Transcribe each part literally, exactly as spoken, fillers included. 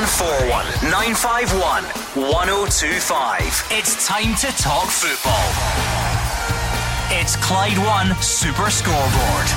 four one, nine five one, one oh two five. It's time to talk football. It's Clyde One Super Scoreboard.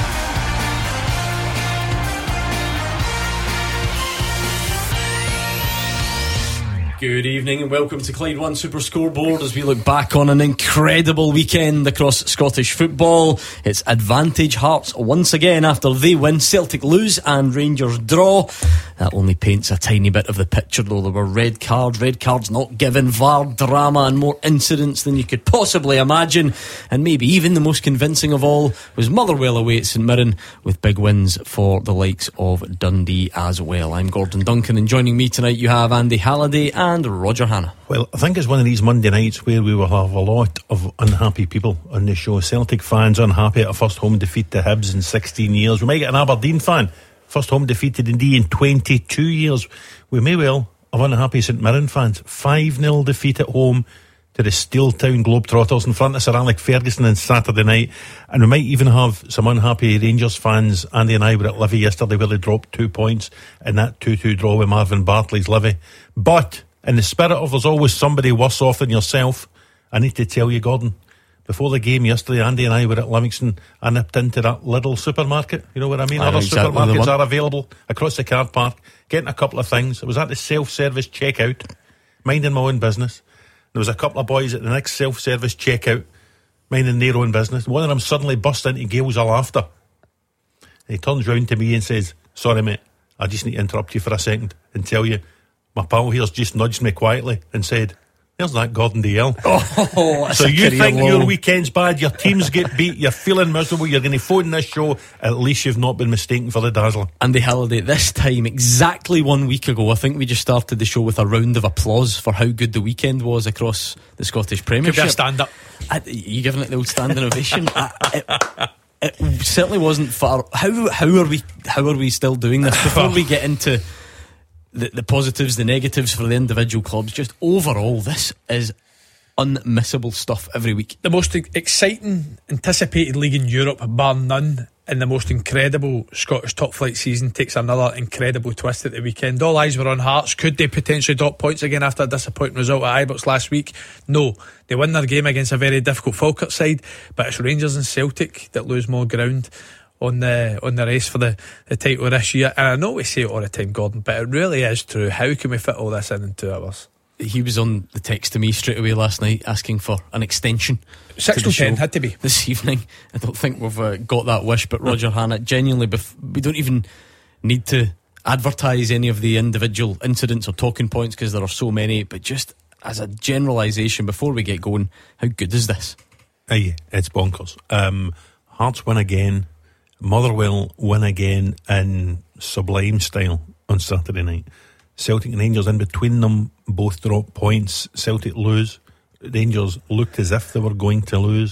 Good evening and welcome to Clyde One Super Scoreboard as we look back on an incredible weekend across Scottish football. It's Advantage Hearts once again after they win, Celtic lose and Rangers draw. That only paints a tiny bit of the picture though. There were red cards, red cards not given, V A R drama and more incidents than you could possibly imagine. And maybe even the most convincing of all was Motherwell away at St Mirren with big wins for the likes of Dundee as well. I'm Gordon Duncan and joining me tonight you have Andy Halliday and and Roger Hanna. Well, I think it's one of these Monday nights where we will have a lot of unhappy people on the show. Celtic fans unhappy at a first home defeat to Hibs in sixteen years. We might get an Aberdeen fan, first home defeat to Dundee in twenty-two years. We may well have unhappy St Mirren fans. five nil defeat at home to the Steeltown Globetrotters in front of Sir Alec Ferguson on Saturday night. And we might even have some unhappy Rangers fans. Andy and I were at Livy yesterday where they dropped two points in that two two draw with Marvin Bartley's Livy. But in the spirit of there's always somebody worse off than yourself, I need to tell you, Gordon, before the game yesterday, Andy and I were at Livingston. I nipped into that Lidl supermarket. You know what I mean? I Other exactly supermarkets are available across the car park. Getting a couple of things. I was at the self-service checkout, minding my own business. There was a couple of boys at the next self-service checkout, minding their own business. One of them suddenly burst into gales of laughter. And he turns round to me and says, "Sorry, mate, I just need to interrupt you for a second and tell you, my pal here's just nudged me quietly and said, there's that Gordon Dalziel." Oh, so you think low. Your weekend's bad, your teams get beat, you're feeling miserable, you're going to phone this show, at least you've not been mistaken for the Dazzler. Andy Halliday, this time exactly one week ago, I think we just started the show with a round of applause for how good the weekend was across the Scottish Premiership. Could be a stand up. I, you giving it the old standing ovation? I, it, it certainly wasn't far. How how are we how are we still doing this before we get into The, the positives, the negatives for the individual clubs? Just overall, this is unmissable stuff every week. The most exciting, anticipated league in Europe, bar none, and the most incredible Scottish top flight season takes another incredible twist at the weekend. All eyes were on Hearts. Could they potentially drop points again after a disappointing result at Ibrox last week? No, they win their game against a very difficult Falkirk side, but it's Rangers and Celtic that lose more ground on the on the race for the, the title this year. And I know we say it all the time, Gordon, but it really is true. How can we fit all this in in two hours? He was on the text to me straight away last night asking for an extension. Six to ten had to be this evening. I don't think we've uh, got that wish, but Roger Hanna, genuinely, bef- we don't even need to advertise any of the individual incidents or talking points because there are so many, but just as a generalisation before we get going, how good is this? Aye, it's bonkers. um, Hearts win again, Motherwell win again in sublime style on Saturday night. Celtic and Rangers in between them both drop points. Celtic lose, Rangers looked as if they were going to lose.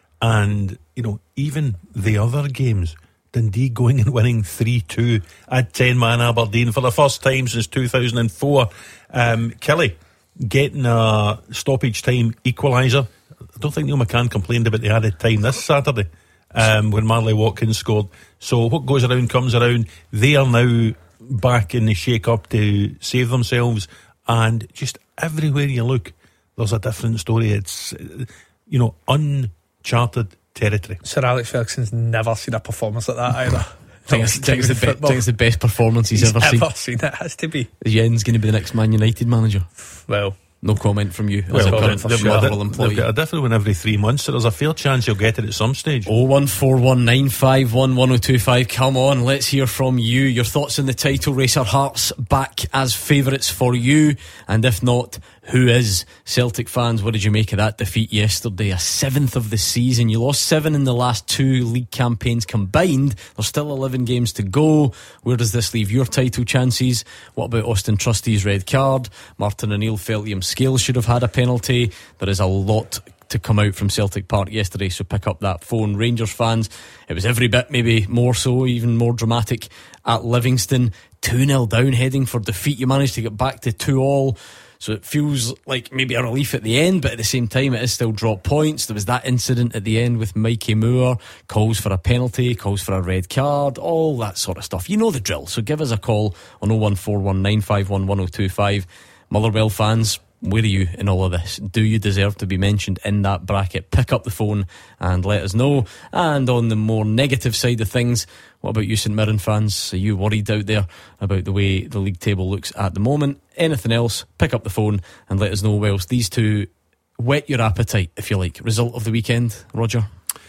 And you know, even the other games, Dundee going and winning three two at ten man Aberdeen for the first time since two thousand four. um, Kelly getting a stoppage time equaliser. I don't think Neil McCann complained about the added time this Saturday Um, when Marley Watkins scored. So what goes around comes around. They are now back in the shake-up to save themselves, and just everywhere you look there's a different story. It's, you know, uncharted territory. Sir Alex Ferguson's never seen a performance like that either. I think it's, think it's, the, be- think it's the best performance he's, he's ever, ever seen. seen. It has to be. Is Jens going to be the next Man United manager? Well, no comment from you well, as a well, current they've, sure. got, employee. they've got a different one every three months, so there's a fair chance you'll get it at some stage. oh one four one nine five one one oh two five. Come on, let's hear from you. Your thoughts on the title race. Are Hearts back as favourites for you? And if not, who is? Celtic fans, what did you make of that defeat yesterday? A seventh of the season. You lost seven in the last two league campaigns combined. There's still eleven games to go. Where does this leave your title chances? What about Austin Trustee's red card? Martin O'Neill felt Liam Scales should have had a penalty. There is a lot to come out from Celtic Park yesterday, so pick up that phone. Rangers fans, it was every bit, maybe more so, even more dramatic at Livingston. two nil down, heading for defeat. You managed to get back to two all. So it feels like maybe a relief at the end, but at the same time it is still drop points. There was that incident at the end with Mikey Moore, calls for a penalty, calls for a red card, all that sort of stuff. You know the drill. So give us a call on oh one four one nine five one one oh two five. Motherwell fans, where are you in all of this? Do you deserve to be mentioned in that bracket? Pick up the phone and let us know. And on the more negative side of things, what about you St Mirren fans? Are you worried out there about the way the league table looks at the moment? Anything else, pick up the phone and let us know. Whilst these two whet your appetite, if you like. Result of the weekend, Roger?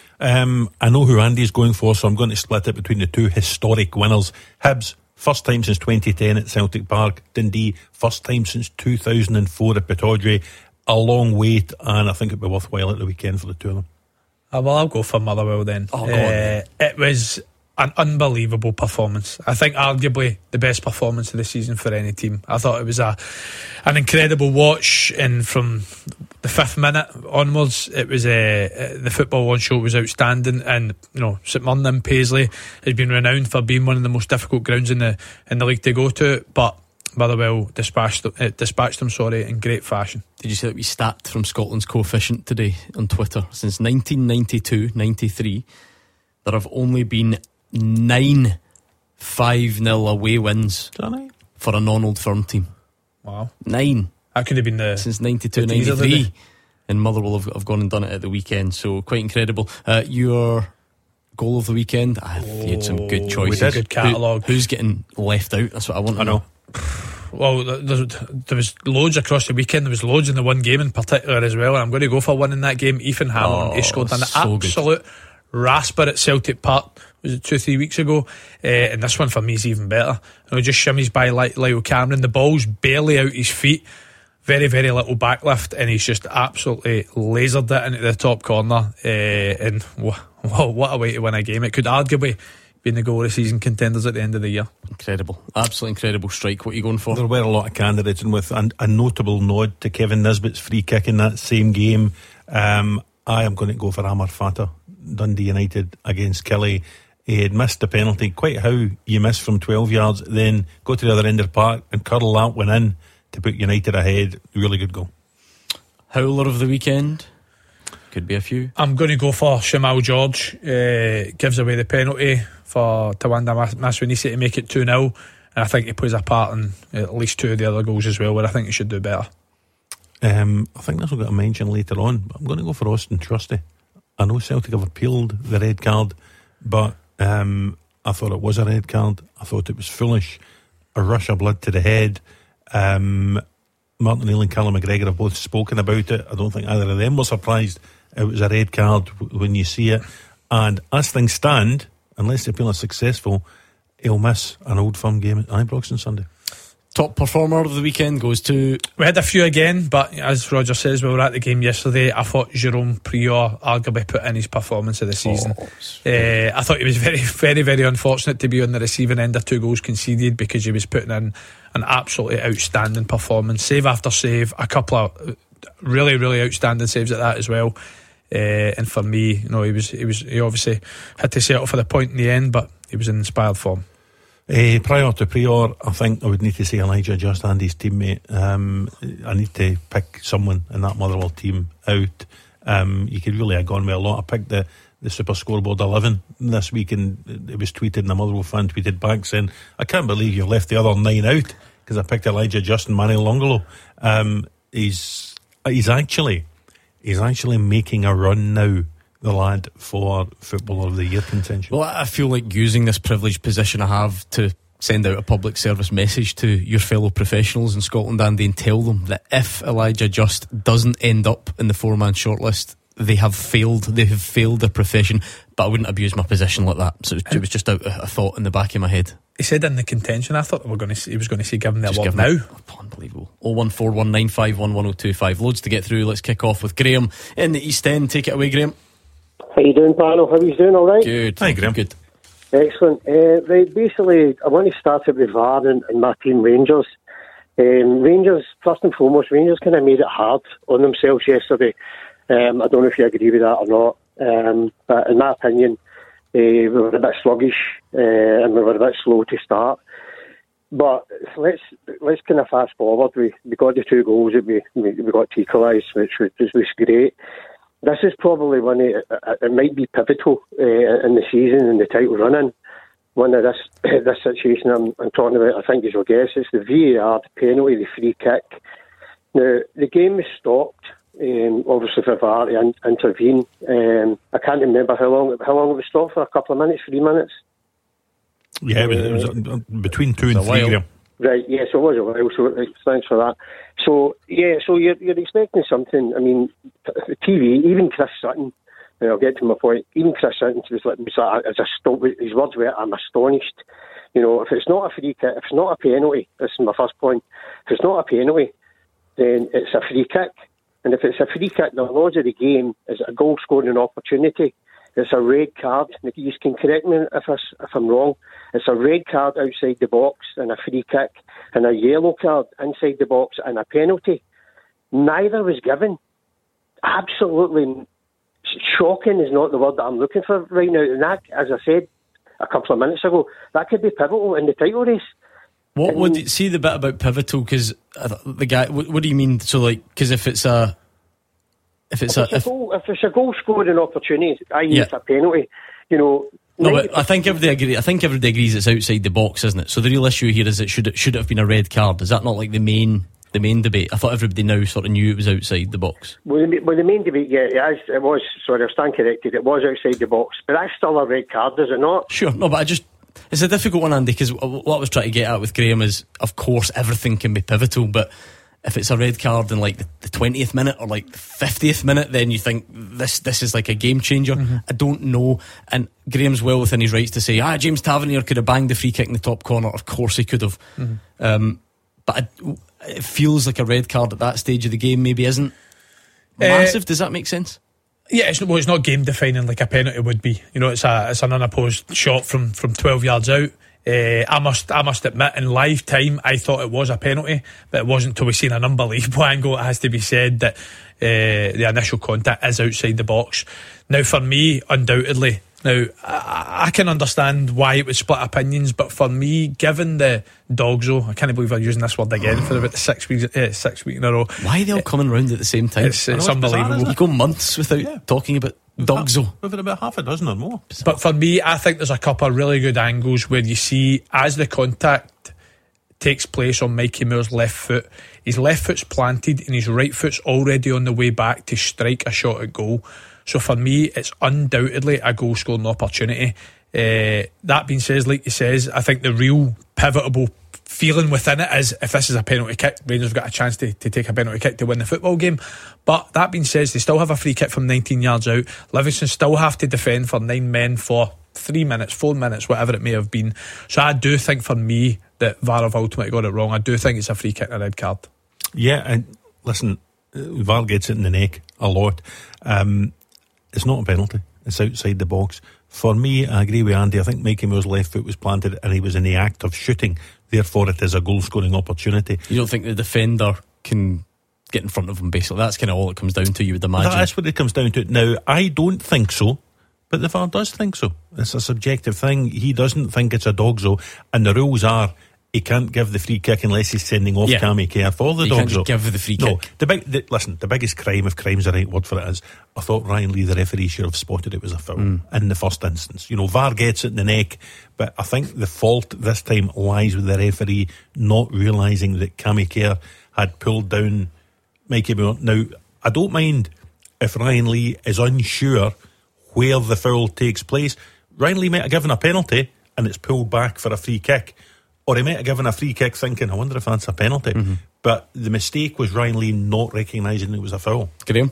Um, I know who Andy's going for, so I'm going to split it between the two historic winners. Hibs, first time since twenty ten at Celtic Park. Dundee, first time since two thousand four at Pittodrie. A long wait, and I think it'd be worthwhile at the weekend for the two of them. Uh, well, I'll go for Motherwell then. Oh, go uh, on, then. It was an unbelievable performance. I think arguably the best performance of the season for any team. I thought it was a an incredible watch, and from the fifth minute onwards, it was uh, the Football One show was outstanding. And you know, St Mirren and Paisley has been renowned for being one of the most difficult grounds in the in the league to go to, but Motherwell dispatched uh, dispatched them sorry in great fashion. Did you see that we stat from Scotland's coefficient today on Twitter? Since nineteen ninety-two ninety-three, there have only been nine five nil away wins for a non-Old Firm team. Wow. Nine. That could have been the since ninety-two the teaser, ninety-three, didn't and Motherwell have, have gone and done it at the weekend, so quite incredible. Uh, your goal of the weekend, I oh, you had some good choices. We did. Good catalogue. Who, who's getting left out? That's what I want to I know, know. Well, there, there was loads across the weekend. There was loads in the one game in particular as well, and I'm going to go for one in that game. Ethan Hamilton, oh, he scored an so absolute good. rasper at Celtic Park. Was it two, three weeks ago? Uh, and this one for me is even better. You know, just shimmies by Lyle Cameron. The ball's barely out his feet. Very, very little backlift, and he's just absolutely lasered it into the top corner. Uh, and whoa, what a way to win a game! It could arguably be in the goal of the season contenders at the end of the year. Incredible, absolutely incredible strike. What are you going for? There were a lot of candidates, and with a, a notable nod to Kevin Nisbet's free kick in that same game, um, I am going to go for Amar Fata, Dundee United against Kelly. He had missed the penalty, quite how you miss from twelve yards, then go to the other end of the park and curl that one in to put United ahead. Really good goal. Howler of the weekend? Could be a few. I'm going to go for Shamal George. Uh, gives away the penalty for Tawanda Maswanisi to make it two nil, and I think he plays a part in at least two of the other goals as well, where I think he should do better. Um, I think this will get a mention later on, but I'm going to go for Austin Trusty. I know Celtic have appealed the red card, but um, I thought it was a red card. I thought it was foolish. A rush of blood to the head. Um, Martin Neal and Callum McGregor have both spoken about it. I don't think either of them were surprised it was a red card when you see it. And as things stand, unless the appeal is successful, he'll miss an Old Firm game at Ibrox on Sunday. Top performer of the weekend goes to... We had a few again, but as Roger says, we were at the game yesterday. I thought Jerome Prior arguably put in his performance of the season. Oh, uh, I thought he was very, very, very unfortunate to be on the receiving end of two goals conceded, because he was putting in an absolutely outstanding performance, save after save, a couple of really, really outstanding saves at that as well. Uh, and for me, you know, he was, he was, he obviously had to settle for the point in the end, but he was in inspired form. Uh, prior to Prior, I think I would need to say Elijah Just, Andy's teammate. Um, I need to pick someone in that Motherwell team out. Um, you could really have gone with a lot. I picked the, the Super Scoreboard eleven this week, and it was tweeted, and the Motherwell fan tweeted back saying, I can't believe you've left the other nine out, because I picked Elijah Just and Manuel Longolo. Um, he's he's actually he's actually making a run now, the lad, for Footballer of the Year contention. Well, I feel like using this privileged position I have to send out a public service message to your fellow professionals in Scotland, Andy, and tell them that if Elijah Just doesn't end up in the four-man shortlist, they have failed. They have failed their profession. But I wouldn't abuse my position like that. So it was, it was just a, a thought in the back of my head. He said in the contention. I thought we were going to. He was going to say give him the award now. Oh, unbelievable. oh one four one nine five one one oh two five. Loads to get through. Let's kick off with Graham in the East End. Take it away, Graham. How you doing, panel? How are you doing? All right? Good. Hi, Graham. Good. Excellent. Uh, right, basically, I want to start it with V A R and, and my team, Rangers. Um, Rangers, first and foremost, Rangers kind of made it hard on themselves yesterday. Um, I don't know if you agree with that or not, um, but in my opinion, uh, we were a bit sluggish uh, and we were a bit slow to start. But let's let's kind of fast forward. We we got the two goals that we we, we got to equalise, which was, was great. This is probably one of, it might be pivotal uh, in the season and the title running. One of this this situation I'm, I'm talking about, I think, is your guess. It's the V A R, the penalty, the free kick. Now the game was stopped. Um, obviously for V A R to in, intervene. Um, I can't remember how long how long it was stopped for. A couple of minutes, three minutes. Yeah, it was, it was uh, between two and three. Graham. Right, yes, it was a while, so thanks for that. So, yeah, so you're, you're expecting something. I mean, T V, even Chris Sutton, and I'll get to my point, even Chris Sutton was like, was like as a stop, his words were, I'm astonished. You know, if it's not a free kick, if it's not a penalty, this is my first point, if it's not a penalty, then it's a free kick. And if it's a free kick, the laws of the game is a goal scoring opportunity. It's a red card. You can correct me if, I, if I'm wrong. It's a red card outside the box and a free kick, and a yellow card inside the box and a penalty. Neither was given. Absolutely shocking is not the word that I'm looking for right now. And that, as I said a couple of minutes ago, that could be pivotal in the title race. What and, would you see the bit about pivotal? Because the guy, what, what do you mean? So, like, because if it's a If it's, if, a, it's if, a goal, if it's a goal scoring opportunity, that is yeah. it's a penalty, you know. No, but I think everybody agree. I think everybody agrees it's outside the box, isn't it? So the real issue here is it should it should it have been a red card. Is that not like the main the main debate? I thought everybody now sort of knew it was outside the box. Well, the, well, the main debate, yeah, it, is, it was. Sorry, I stand corrected. It was outside the box, but that's still a red card, is it not? Sure, no, but I just. It's a difficult one, Andy, because what I was trying to get at with Graham is, of course, everything can be pivotal, but if it's a red card in like the twentieth minute or like the fiftieth minute, then you think this this is like a game changer. Mm-hmm. I don't know. And Graham's well within his rights to say, ah, James Tavernier could have banged the free kick in the top corner. Of course he could have. Mm-hmm. Um, but I, it feels like a red card at that stage of the game maybe isn't massive. Uh, Does that make sense? Yeah, it's, well, it's not game defining like a penalty would be. You know, it's a it's an unopposed shot from, from twelve yards out. Uh, I must I must admit, in live time, I thought it was a penalty, but it wasn't until we seen an unbelievable angle. It has to be said that uh, the initial contact is outside the box. Now, for me, undoubtedly, now I, I can understand why it would split opinions, but for me, given the dogzo, I can't believe I'm using this word again for about the six weeks, uh, six weeks in a row. Why are they all coming round at the same time? It's, it's unbelievable. Bizarre, you go months without yeah. talking about dogzo. We've had about half a dozen or more. But for me, I think there's a couple of really good angles where you see as the contact takes place on Mikey Moore's left foot, his left foot's planted and his right foot's already on the way back to strike a shot at goal. So for me, it's undoubtedly a goal scoring opportunity. Uh, that being said, like you says, I think the real pivotal feeling within it is if this is a penalty kick, Rangers have got a chance to, to take a penalty kick to win the football game. But that being said, they still have a free kick from nineteen yards out. Livingston still have to defend for nine men for three minutes, four minutes, whatever it may have been. So I do think for me that V A R have ultimately got it wrong. I do think it's a free kick and a red card. Yeah, and listen, V A R gets it in the neck a lot. Um, it's not a penalty. It's outside the box. For me, I agree with Andy. I think Mikey Moore's left foot was planted and he was in the act of shooting. Therefore, it is a goal-scoring opportunity. You don't think the defender can get in front of him, basically? That's kind of all it comes down to, you would imagine. That's what it comes down to. Now, I don't think so, but the V A R does think so. It's a subjective thing. He doesn't think it's a dogzo, and the rules are he can't give the free kick unless he's sending off yeah. Cammy Kerr for the you dogzo. Can't just give the free no, kick. The big, the, listen, the biggest crime, if crime's the right word for it, is I thought Ryan Lee, the referee, should have spotted it was a foul mm. in the first instance. You know, V A R gets it in the neck, but I think the fault this time lies with the referee not realising that Cammy Kerr had pulled down Mikey Moore. Now, I don't mind if Ryan Lee is unsure where the foul takes place. Ryan Lee might have given a penalty and it's pulled back for a free kick, or he might have given a free kick thinking, I wonder if that's a penalty. Mm-hmm. But the mistake was Ryan Lee not recognising it was a foul. Graham?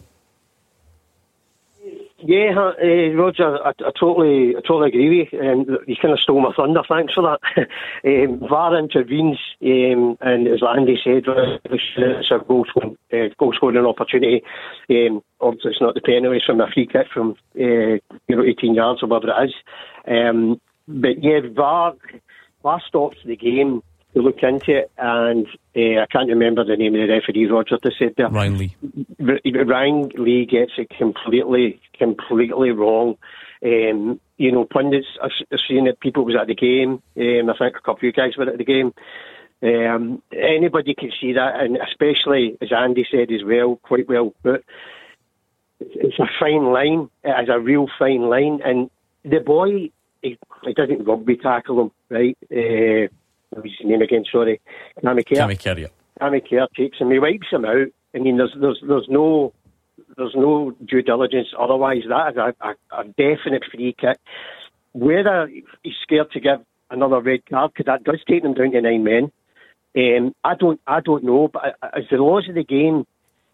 Yeah, uh, Roger, I, I totally I totally agree with you. Um, you kind of stole my thunder, thanks for that. um, V A R intervenes, um, and as Andy said, it's a goal scoring, uh, goal scoring opportunity. Um, obviously, it's not the penalty, it's from a free kick from uh, you know eighteen yards or whatever it is. Um, but yeah, V A R, V A R stops the game to look into it, and uh, I can't remember the name of the referee, Roger, that said there. Ryan Lee. R- Ryan Lee gets it completely, completely wrong. Um, you know, pundits are, are saying that people was at the game. Um, I think a couple of you guys were at the game. Um, anybody can see that, and especially, as Andy said as well, quite well put, it's a fine line. It is a real fine line. And the boy, he, he doesn't rugby tackle him, right? Uh, what's his name again? Sorry. Cammy Kerr. Cammy Kerr, yeah. Cammy Kerr takes him, he wipes him out. I mean, there's there's there's no there's no due diligence otherwise. That is a, a, a definite free kick. Whether he's scared to give another red card, because that does take them down to nine men. Um, I don't I don't know, but as the laws of the game,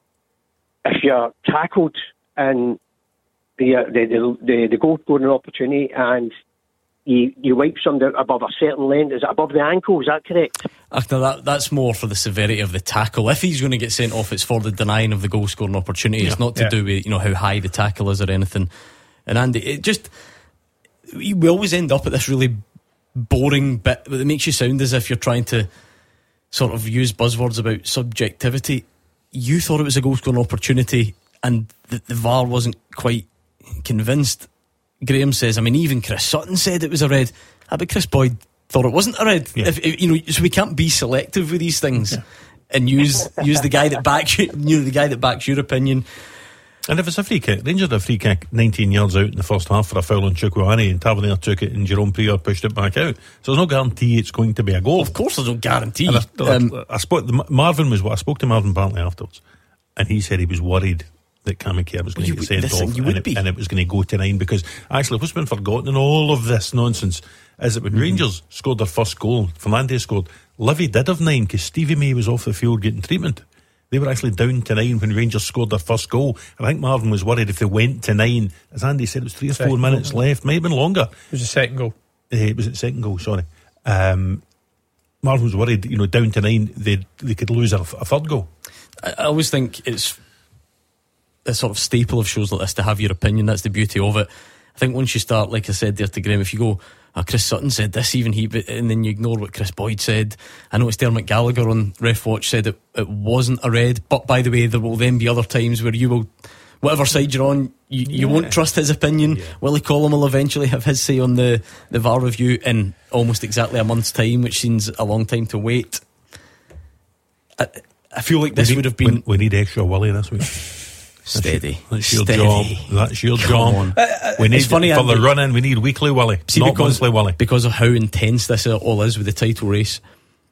if you're tackled and the the the, the, the goal scoring opportunity and you you wipe somebody above a certain length, is it above the ankle? Is that correct? After that, that's more for the severity of the tackle. If he's going to get sent off, it's for the denying of the goal scoring opportunity. Yeah. It's not to yeah. do with, you know, how high the tackle is or anything. And Andy, it just, we always end up at this really boring bit that makes you sound as if you're trying to sort of use buzzwords about subjectivity. You thought it was a goal scoring opportunity and the, the V A R wasn't quite convinced. Graham says, I mean, even Chris Sutton said it was a red. Ah, but Chris Boyd thought it wasn't a red. Yeah. If, if, you know, so we can't be selective with these things yeah. and use use the guy that backs you, you know, the guy that backs your opinion. And if it's a free kick, Rangers had a free kick nineteen yards out in the first half for a foul on Chukwueze, and Tavernier took it and Jerome Prior pushed it back out. So there's no guarantee it's going to be a goal. Of course there's no guarantee. And I, um, I, I spoke, Marvin was what I spoke to Marvin Bartley afterwards, and he said he was worried that Cammy Kerr was going to get sent off and it, and it was going to go to nine, because actually what's been forgotten in all of this nonsense is that when mm-hmm. Rangers scored their first goal, Fernandes scored, Livy did have nine because Stevie May was off the field getting treatment. They were actually down to nine when Rangers scored their first goal, and I think Marvin was worried if they went to nine, as Andy said, it was three or second four minutes goal. left, might have been longer. It was a second goal. Uh, it was a second goal, sorry. um, Marvin was worried, you know, down to nine they, they could lose a, a third goal. I, I always think it's a sort of staple of shows like this to have your opinion. That's the beauty of it. I think once you start, like I said there to Graham, if you go, oh, Chris Sutton said this, even he, and then you ignore what Chris Boyd said. I know it's Dermot Gallagher on Ref Watch said it, it wasn't a red, but by the way, there will then be other times where you will, whatever side you're on, you, you yeah. won't trust his opinion. yeah. Willie Collum will eventually have his say on the, the V A R review in almost exactly a month's time, which seems a long time to wait. I, I feel like this we need, would have been we, we need extra Willie this week. Steady. That's your Steady. job. That's your Come job. on. Uh, uh, we need it's funny, for Andy, the run in. We need weekly Willie, see, not because, monthly Willie. Because of how intense this all is with the title race.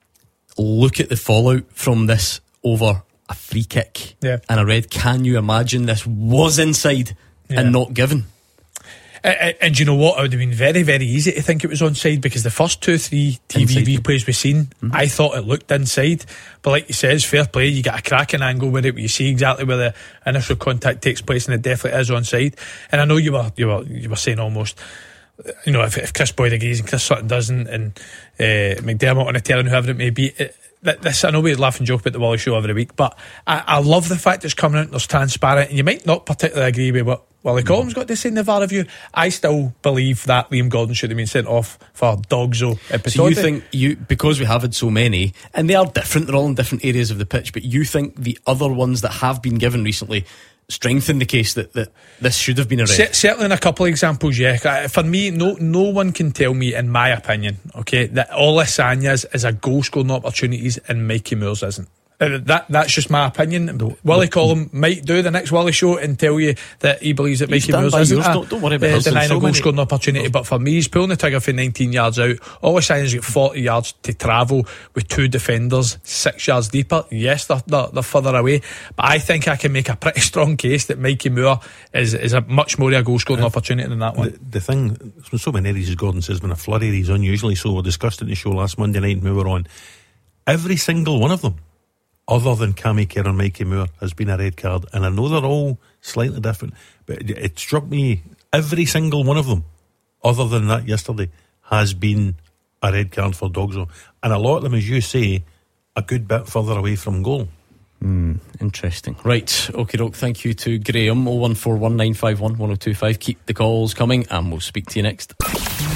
Look at the fallout from this over a free kick yeah. and a red. Can you imagine this was inside yeah. and not given? And, and you know what? It would have been very, very easy to think it was onside, because the first two, three T V inside. replays we've seen, mm-hmm. I thought it looked inside. But like you says, fair play, you get a cracking angle with it where you see exactly where the initial contact takes place, and it definitely is onside. And I know you were you were you were saying almost, you know, if, if Chris Boyd agrees and Chris Sutton doesn't, and uh, McDermott on a telling, whoever it may be. It, This, I know we laugh and joke about the Wally Show every week, but I, I love the fact it's coming out, there's transparent, and you might not particularly agree with what Wally no. Collum's got to say in the V A R review. I still believe that Liam Gordon should have been sent off for Dogzo episode. So you think, you because we have had so many, and they are different, they're all in different areas of the pitch, but you think the other ones that have been given recently strengthen the case that, that this should have been a red? C- certainly in a couple of examples, yeah. For me, no no one can tell me, in my opinion, okay, that Ola Sanya's is a goal scoring opportunities and Mikey Moore's isn't. Uh, that that's just my opinion. No, Willie no, Collum no. might do the next Willie Show and tell you that he believes that Mikey Moore's isn't. Don't, don't worry about uh, denying so a goal scoring opportunity. No. But for me, he's pulling the trigger for nineteen yards out. Ola Sanya's got forty yards to travel with two defenders six yards deeper. Yes, they're, they're, they're further away, but I think I can make a pretty strong case that Mikey Moore is is a much more of a goal scoring uh, opportunity than that one. The, the thing, so many areas, as Gordon says, been a flurry of these unusually so. We discussed it in the show last Monday night when we were on. Every single one of them, other than Cammy Kerr and Mikey Moore, has been a red card. And I know they're all slightly different, but it, it struck me, every single one of them, other than that yesterday, has been a red card for Dogzo. And a lot of them, as you say, a good bit further away from goal. Mm, interesting. Right, okay, doke. Thank you to Graham. oh one four one nine five one one oh two five. Keep the calls coming, and we'll speak to you next. Number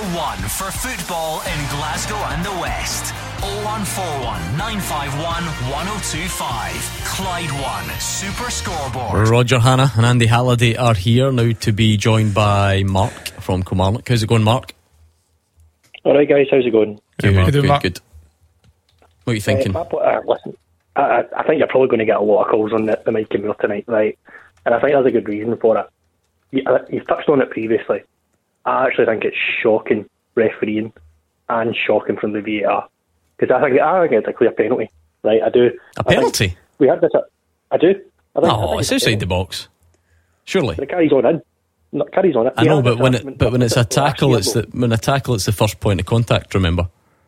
one for football in Glasgow and the West. oh one four one, nine five one, one oh two five. Clyde One Super Scoreboard. Roger Hanna and Andy Halliday are here now to be joined by Mark from Kilmarnock. How's it going, Mark? Alright guys, how's it going? Good, Good, good, Mark. good. What are you thinking? Uh, uh, listen, I, I think you're probably going to get a lot of calls on the, the Mikey Moore tonight, right? And I think there's a good reason for it. You, uh, you've touched on it previously. I actually think it's shocking refereeing and shocking from the V A R. Because I think, I think it's a clear penalty, right? I do. A I think penalty? We had this. At, I do. I think, I No, think it's a outside the penalty. box. Surely. But it carries on in. No, it carries on it. I We know, had but this when argument it, but when it's a last tackle, year, it's though. the when a tackle, it's the first point of contact. Remember?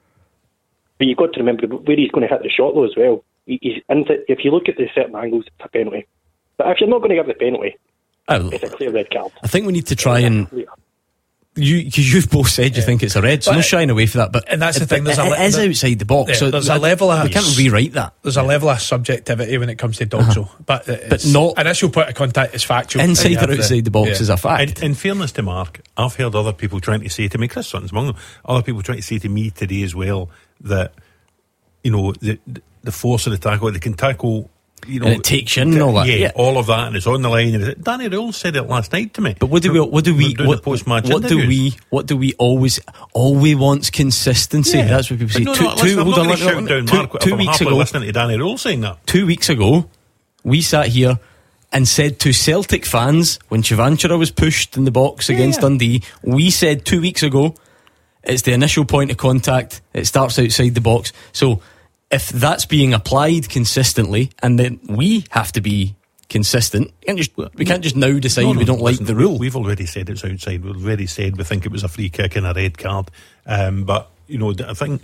But you've got to remember where he's going to hit the shot though as well. He, he's into, if you look at the certain angles, it's a penalty. But if you're not going to give the penalty, Oh, it's a clear red card. I think we need to try and Clear. you because you've both said you think it's a red, so But- no shying away for that. But and that's the it, thing, there's it, a le- it is there- outside the box, Yeah, so there's a I- level of- we can't rewrite that. There's a level of subjectivity when it comes to Dogsall, but it's, not- initial point of contact is factual. Inside And you or have the- outside the box yeah. is a fact. In, in fairness to Mark, I've heard other people trying to say to me, Chris Sutton's among them, other people trying to say to me today as well that, you know, the the force of the tackle, they can tackle, you know, And it takes you in and all that, Yeah, yeah. all of that, and it's on the line. And it's, Danny Rule said it last night to me. But what do we? What do we? Doing What, the post-match what do interviews. we? What do we always? All we want's consistency. Yeah. That's what people say. But no, two, no, two, listen, I'm hold not on, going to let- shout let- down two- Mark if two I'm weeks happily ago. listening to Danny Rule saying that. Two weeks ago, we sat here and said to Celtic fans when Chivanchera was pushed in the box against yeah. Dundee, we said two weeks ago, it's the initial point of contact. It starts outside the box. So if that's being applied consistently, and then we have to be consistent, we can't just, we can't just now decide No, no, we don't listen, like the rule. We've already said it's outside. We've already said we think it was a free kick and a red card. Um, but, you know, I think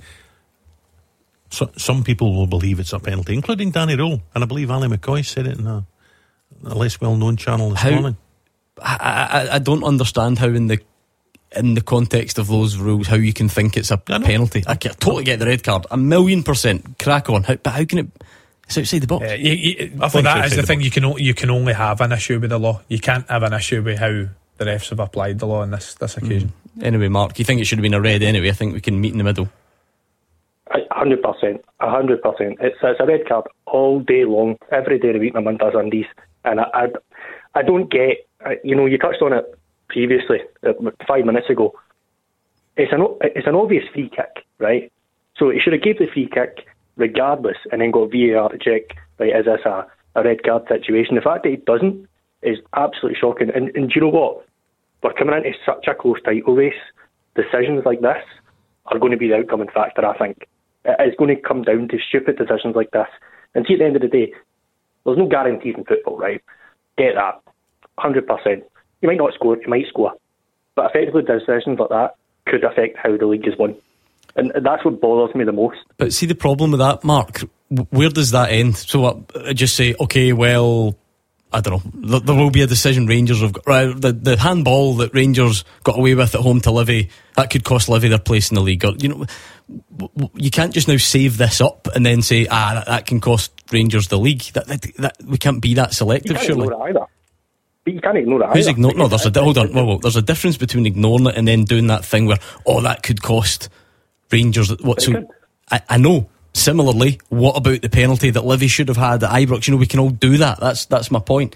so, some people will believe it's a penalty, including Danny Rule. And I believe Ali McCoy said it in a, a less well-known channel this How- morning. I, I, I don't understand how in the in the context of those rules how you can think it's a I know. penalty. I can totally get the red card, a million percent. Crack on. How, but how can it? It's outside the box. Yeah, you, you, I well, think that it's is the outside thing. the You can o- you can only have an issue with the law. You can't have an issue with how the refs have applied the law on this this occasion. Anyway, Mark, you think it should have been a red anyway? I think we can meet in the middle. A hundred percent, a hundred percent. It's it's a red card all day long, every day of the week. My man does undies, and I, I, I don't get. I, you know, you touched on it previously, uh, five minutes ago. It's an o- it's an obvious free kick, right? So he should have gave the free kick regardless, and then got V A R to check. Right, is this a, a red card situation? The fact that he doesn't is absolutely shocking. And, and do you know what? We're coming into such a close title race. Decisions like this are going to be the outcome factor, I think. It's going to come down to stupid decisions like this. And see, at the end of the day, there's no guarantees in football, right? Get that. one hundred percent. You might not score, you might score. But effectively, decisions like that could affect how the league is won. And that's what bothers me the most. But see the problem with that, Mark. w- Where does that end? So what, I just say, okay, well, I don't know. There, there will be a decision Rangers have got. Right, the the handball that Rangers got away with at home to Livy, that could cost Livy their place in the league. Or, you know, w- w- you can't just now save this up and then say, ah, that, that can cost Rangers the league. That, that, that we can't be that You selective, can't surely. ignore it either. But you can't ignore it Who's either. ignoring? No, there's a hold on. Whoa, whoa, there's a difference between ignoring it and then doing that thing where, oh, that could cost Rangers. What? It So could. I, I know. Similarly, what about the penalty that Livy should have had at Ibrox? You know, we can all do that. That's that's my point.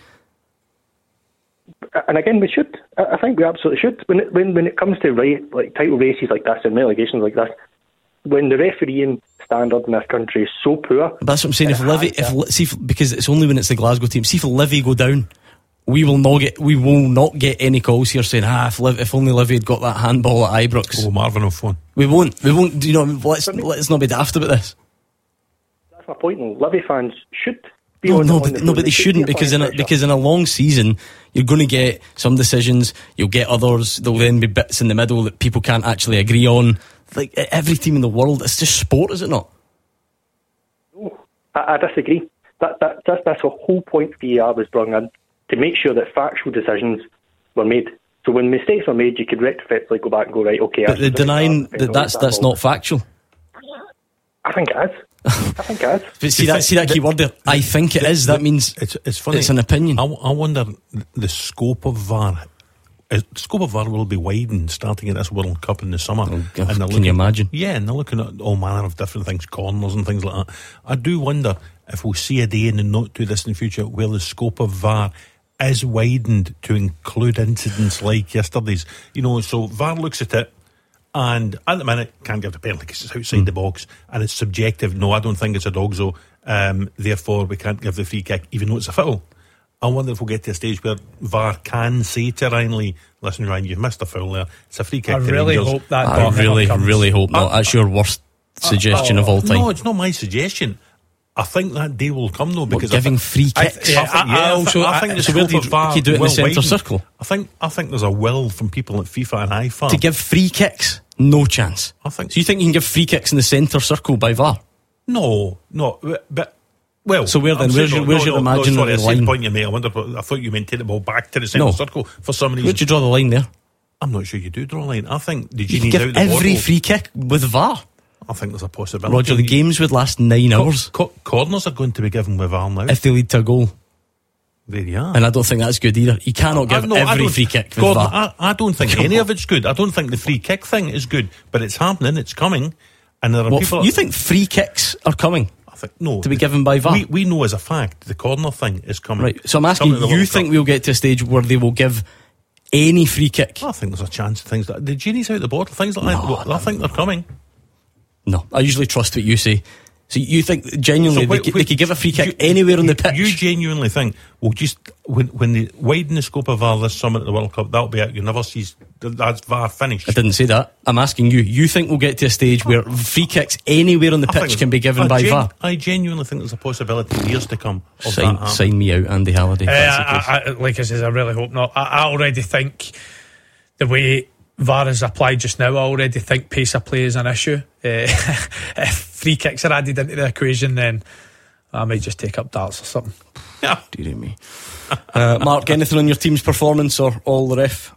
And again, we should. I I think we absolutely should. When it, when when it comes to ra- like title races like this and relegations like this, when the refereeing standard in this country is so poor, But that's what I'm saying. If it Livy, has if to- Li- see, if, because it's only when it's the Glasgow team. See, if Livy go down, we will not get. We will not get any calls here saying, ah, if, Liv, if only Livy had got that handball at Ibrox. Oh, Marvin will phone. We won't. We won't. You know, let's let's not be daft about this. that's my point. And Livy fans should be No, on. no, on but, the no, phone. but they should shouldn't be because in applying a, pressure. because in a long season you're going to get some decisions. You'll get others. There'll then be bits in the middle that people can't actually agree on. Like every team in the world, it's just sport, is it not? I, I disagree. That that that's, that's the whole point V A R was brought in to make sure that factual decisions were made. So when mistakes were made, you could rectify, go back and go right. Okay, But the actually, denying that's- that that's that's not factual. I think it is. I think it is. But see that see that key word there. I think it is. That means It's it's funny. it's an opinion. I, I wonder the scope of V A R uh, the scope of V A R will be widened starting at this World Cup in the summer. Oh, and can they're looking, you imagine? Yeah, and they're looking at all manner of different things, corners and things like that. I do wonder if we'll see a day in the not too distant future where the scope of V A R is widened to include incidents like yesterday's. You know, so V A R looks at it, and at the minute can't give the penalty because it's outside mm. the box and it's subjective. No, I don't think it's a dogzo. Um, therefore, we can't give the free kick, even though it's a foul. I wonder if we'll get to a stage where V A R can say to Ryan Lee, "Listen, Ryan, you've missed a foul there. It's a free kick." I really Rangers. hope that. I really, comes. really hope not. That's your worst suggestion uh, oh, of all time. No, it's not my suggestion. I think that day will come though, because what, giving I free I kicks. th- yeah, I think, I- I yeah, also- I think I- the so where scope do you- of V A R you do it in the will centre widen. circle? I think I think there's a will from people at FIFA and I F A To give free kicks, no chance. I think So you think you can give free kicks in the centre circle by V A R? no, no, but. Well, So where then? I'm Where's saying your- no, where's no, your no, imaginary no, sorry, I see line? the point you made. I wonder. I thought you meant take the ball back to the centre No. circle for some reason. Where'd you draw the line there? I'm not sure you do draw a line. I think the You genie's can out give the every bottle. free kick with V A R. I think there's a possibility. Roger, the games would last nine hours Co- corners are going to be given with V A R now. if they lead to a goal. There you are. And I don't think that's good either. You cannot give I- no, I every don't- free kick with Gordon, V A R. I, I don't think Come any on. of it's good. I don't think the free kick thing is good, but it's happening. It's coming, and there are What, people. you think free kicks are coming I think no to be given by V A R? We, we know as a fact the corner thing is coming. Right. So I'm It's asking, coming to the you World think Cup. we'll get to a stage where they will give any free kick? I think there's a chance. of Things like the genie's out the bottle. Things like No, that. I think they're coming. No, I usually trust what you say. So you think genuinely So they, wait, could, wait, they could give a free kick you- anywhere on the you- pitch? You genuinely think, well, just when when they widen the scope of V A R this summer at the World Cup, that'll be it. You never see that's V A R finished. I didn't say that. I'm asking you. You think we'll get to a stage where free kicks anywhere on the I think pitch can be given I by gen- V A R? I genuinely think there's a possibility in years to come of Sign, that happening. sign me out, Andy Halliday. Uh, That's the case. I, I, like I said, I really hope not. I, I already think the way V A R is applied just now, I already think pace of play is an issue. Uh, if free kicks are added into the equation, then I might just take up darts or something. Yeah. Dear me. uh, Mark, anything on your team's performance or all the ref?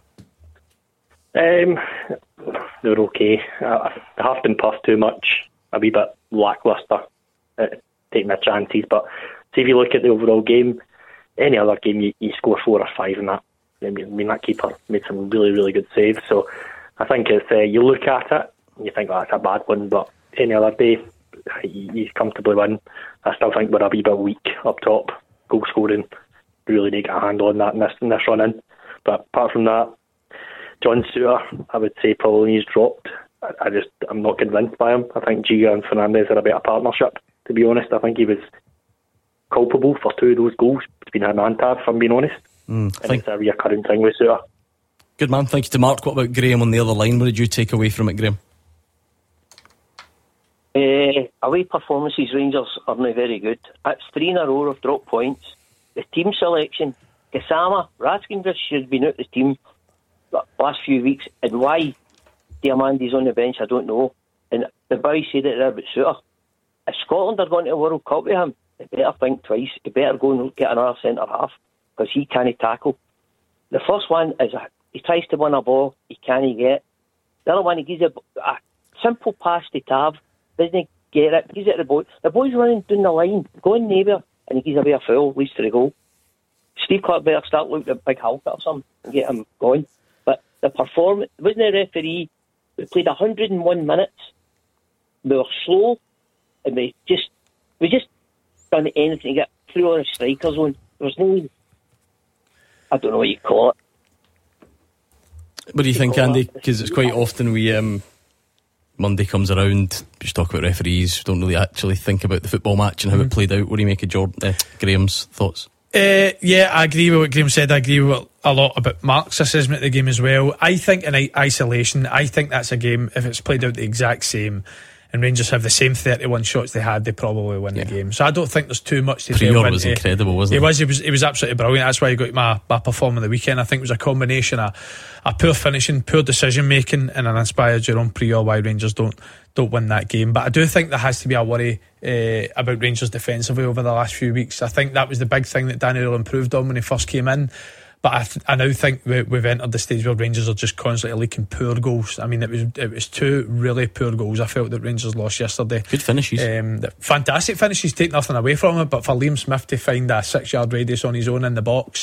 Um, they were okay. Uh, they have been puffed too much. A wee bit lacklustre at taking their chances. But see, if you look at the overall game, any other game you, you score four or five in that. I mean, I mean, that keeper made some really, really good saves. So I think it's uh, you look at it and you think, oh, that's a bad one. But any other day, you, you comfortably win. I still think we're a wee bit weak up top. Goal scoring, really need to get a handle on that in this, in this run in. But apart from that, John Suter, I would say probably he's dropped. I, I just, I'm not convinced by him. I think Giga and Fernandes are a better partnership, to be honest. I think he was culpable for two of those goals between him and Tav, if I'm being honest. Mm, and it's a recurring thing with Suter. Good man, thank you to Mark. What about Graham on the other line? What did you take away from it, Graham? Uh, away performances, Rangers are not very good. It's three in a row of drop points. The team selection, Gassama, Ratzinger should have been out the team the last few weeks, and why Diamandi's on the bench, I don't know. And the boys said it there about Suter. If Scotland are going to a World Cup with him, they better think twice. They better go and get another centre half, because he can't tackle. The first one is a, he tries to win a ball, he can't get. The other one, he gives a, a simple pass to Tav, doesn't get it, gives it to the boy. The boy's running down the line, going neighbour, and he gives away a foul, leads to the goal. Steve Clark better start looking at Big Halkett or something and get him going. But the performance, wasn't a referee, we played one hundred and one minutes, we were slow, and we just, we just done anything to get through on a striker zone. There was no, I don't know what you call it. What do you think, Andy? Because it's quite often we um, Monday comes around, we just talk about referees, we don't really actually think about the football match and how mm. it played out. What do you make of Jordan, uh, Graham's thoughts? Uh, yeah, I agree with what Graham said. I agree with a lot about Mark's assessment of the game as well. I think in isolation, I think that's a game, if it's played out the exact same and Rangers have the same thirty-one shots they had, they probably win yeah. the game. So I don't think there's too much to Prior delve into. was incredible, wasn't he it? Was, he was, he was absolutely brilliant. That's why he got my, my performance of the weekend. I think it was a combination of a poor finishing, poor decision making, and an inspired Jerome Prior why Rangers don't don't win that game. But I do think there has to be a worry uh, about Rangers defensively over the last few weeks. I think that was the big thing that Daniel improved on when he first came in. But I, th- I now think we, we've entered the stage where Rangers are just constantly leaking poor goals. I mean, it was it was two really poor goals I felt that Rangers lost yesterday. Good finishes. Um, fantastic finishes, take nothing away from it. But for Liam Smith to find a six yard radius on his own in the box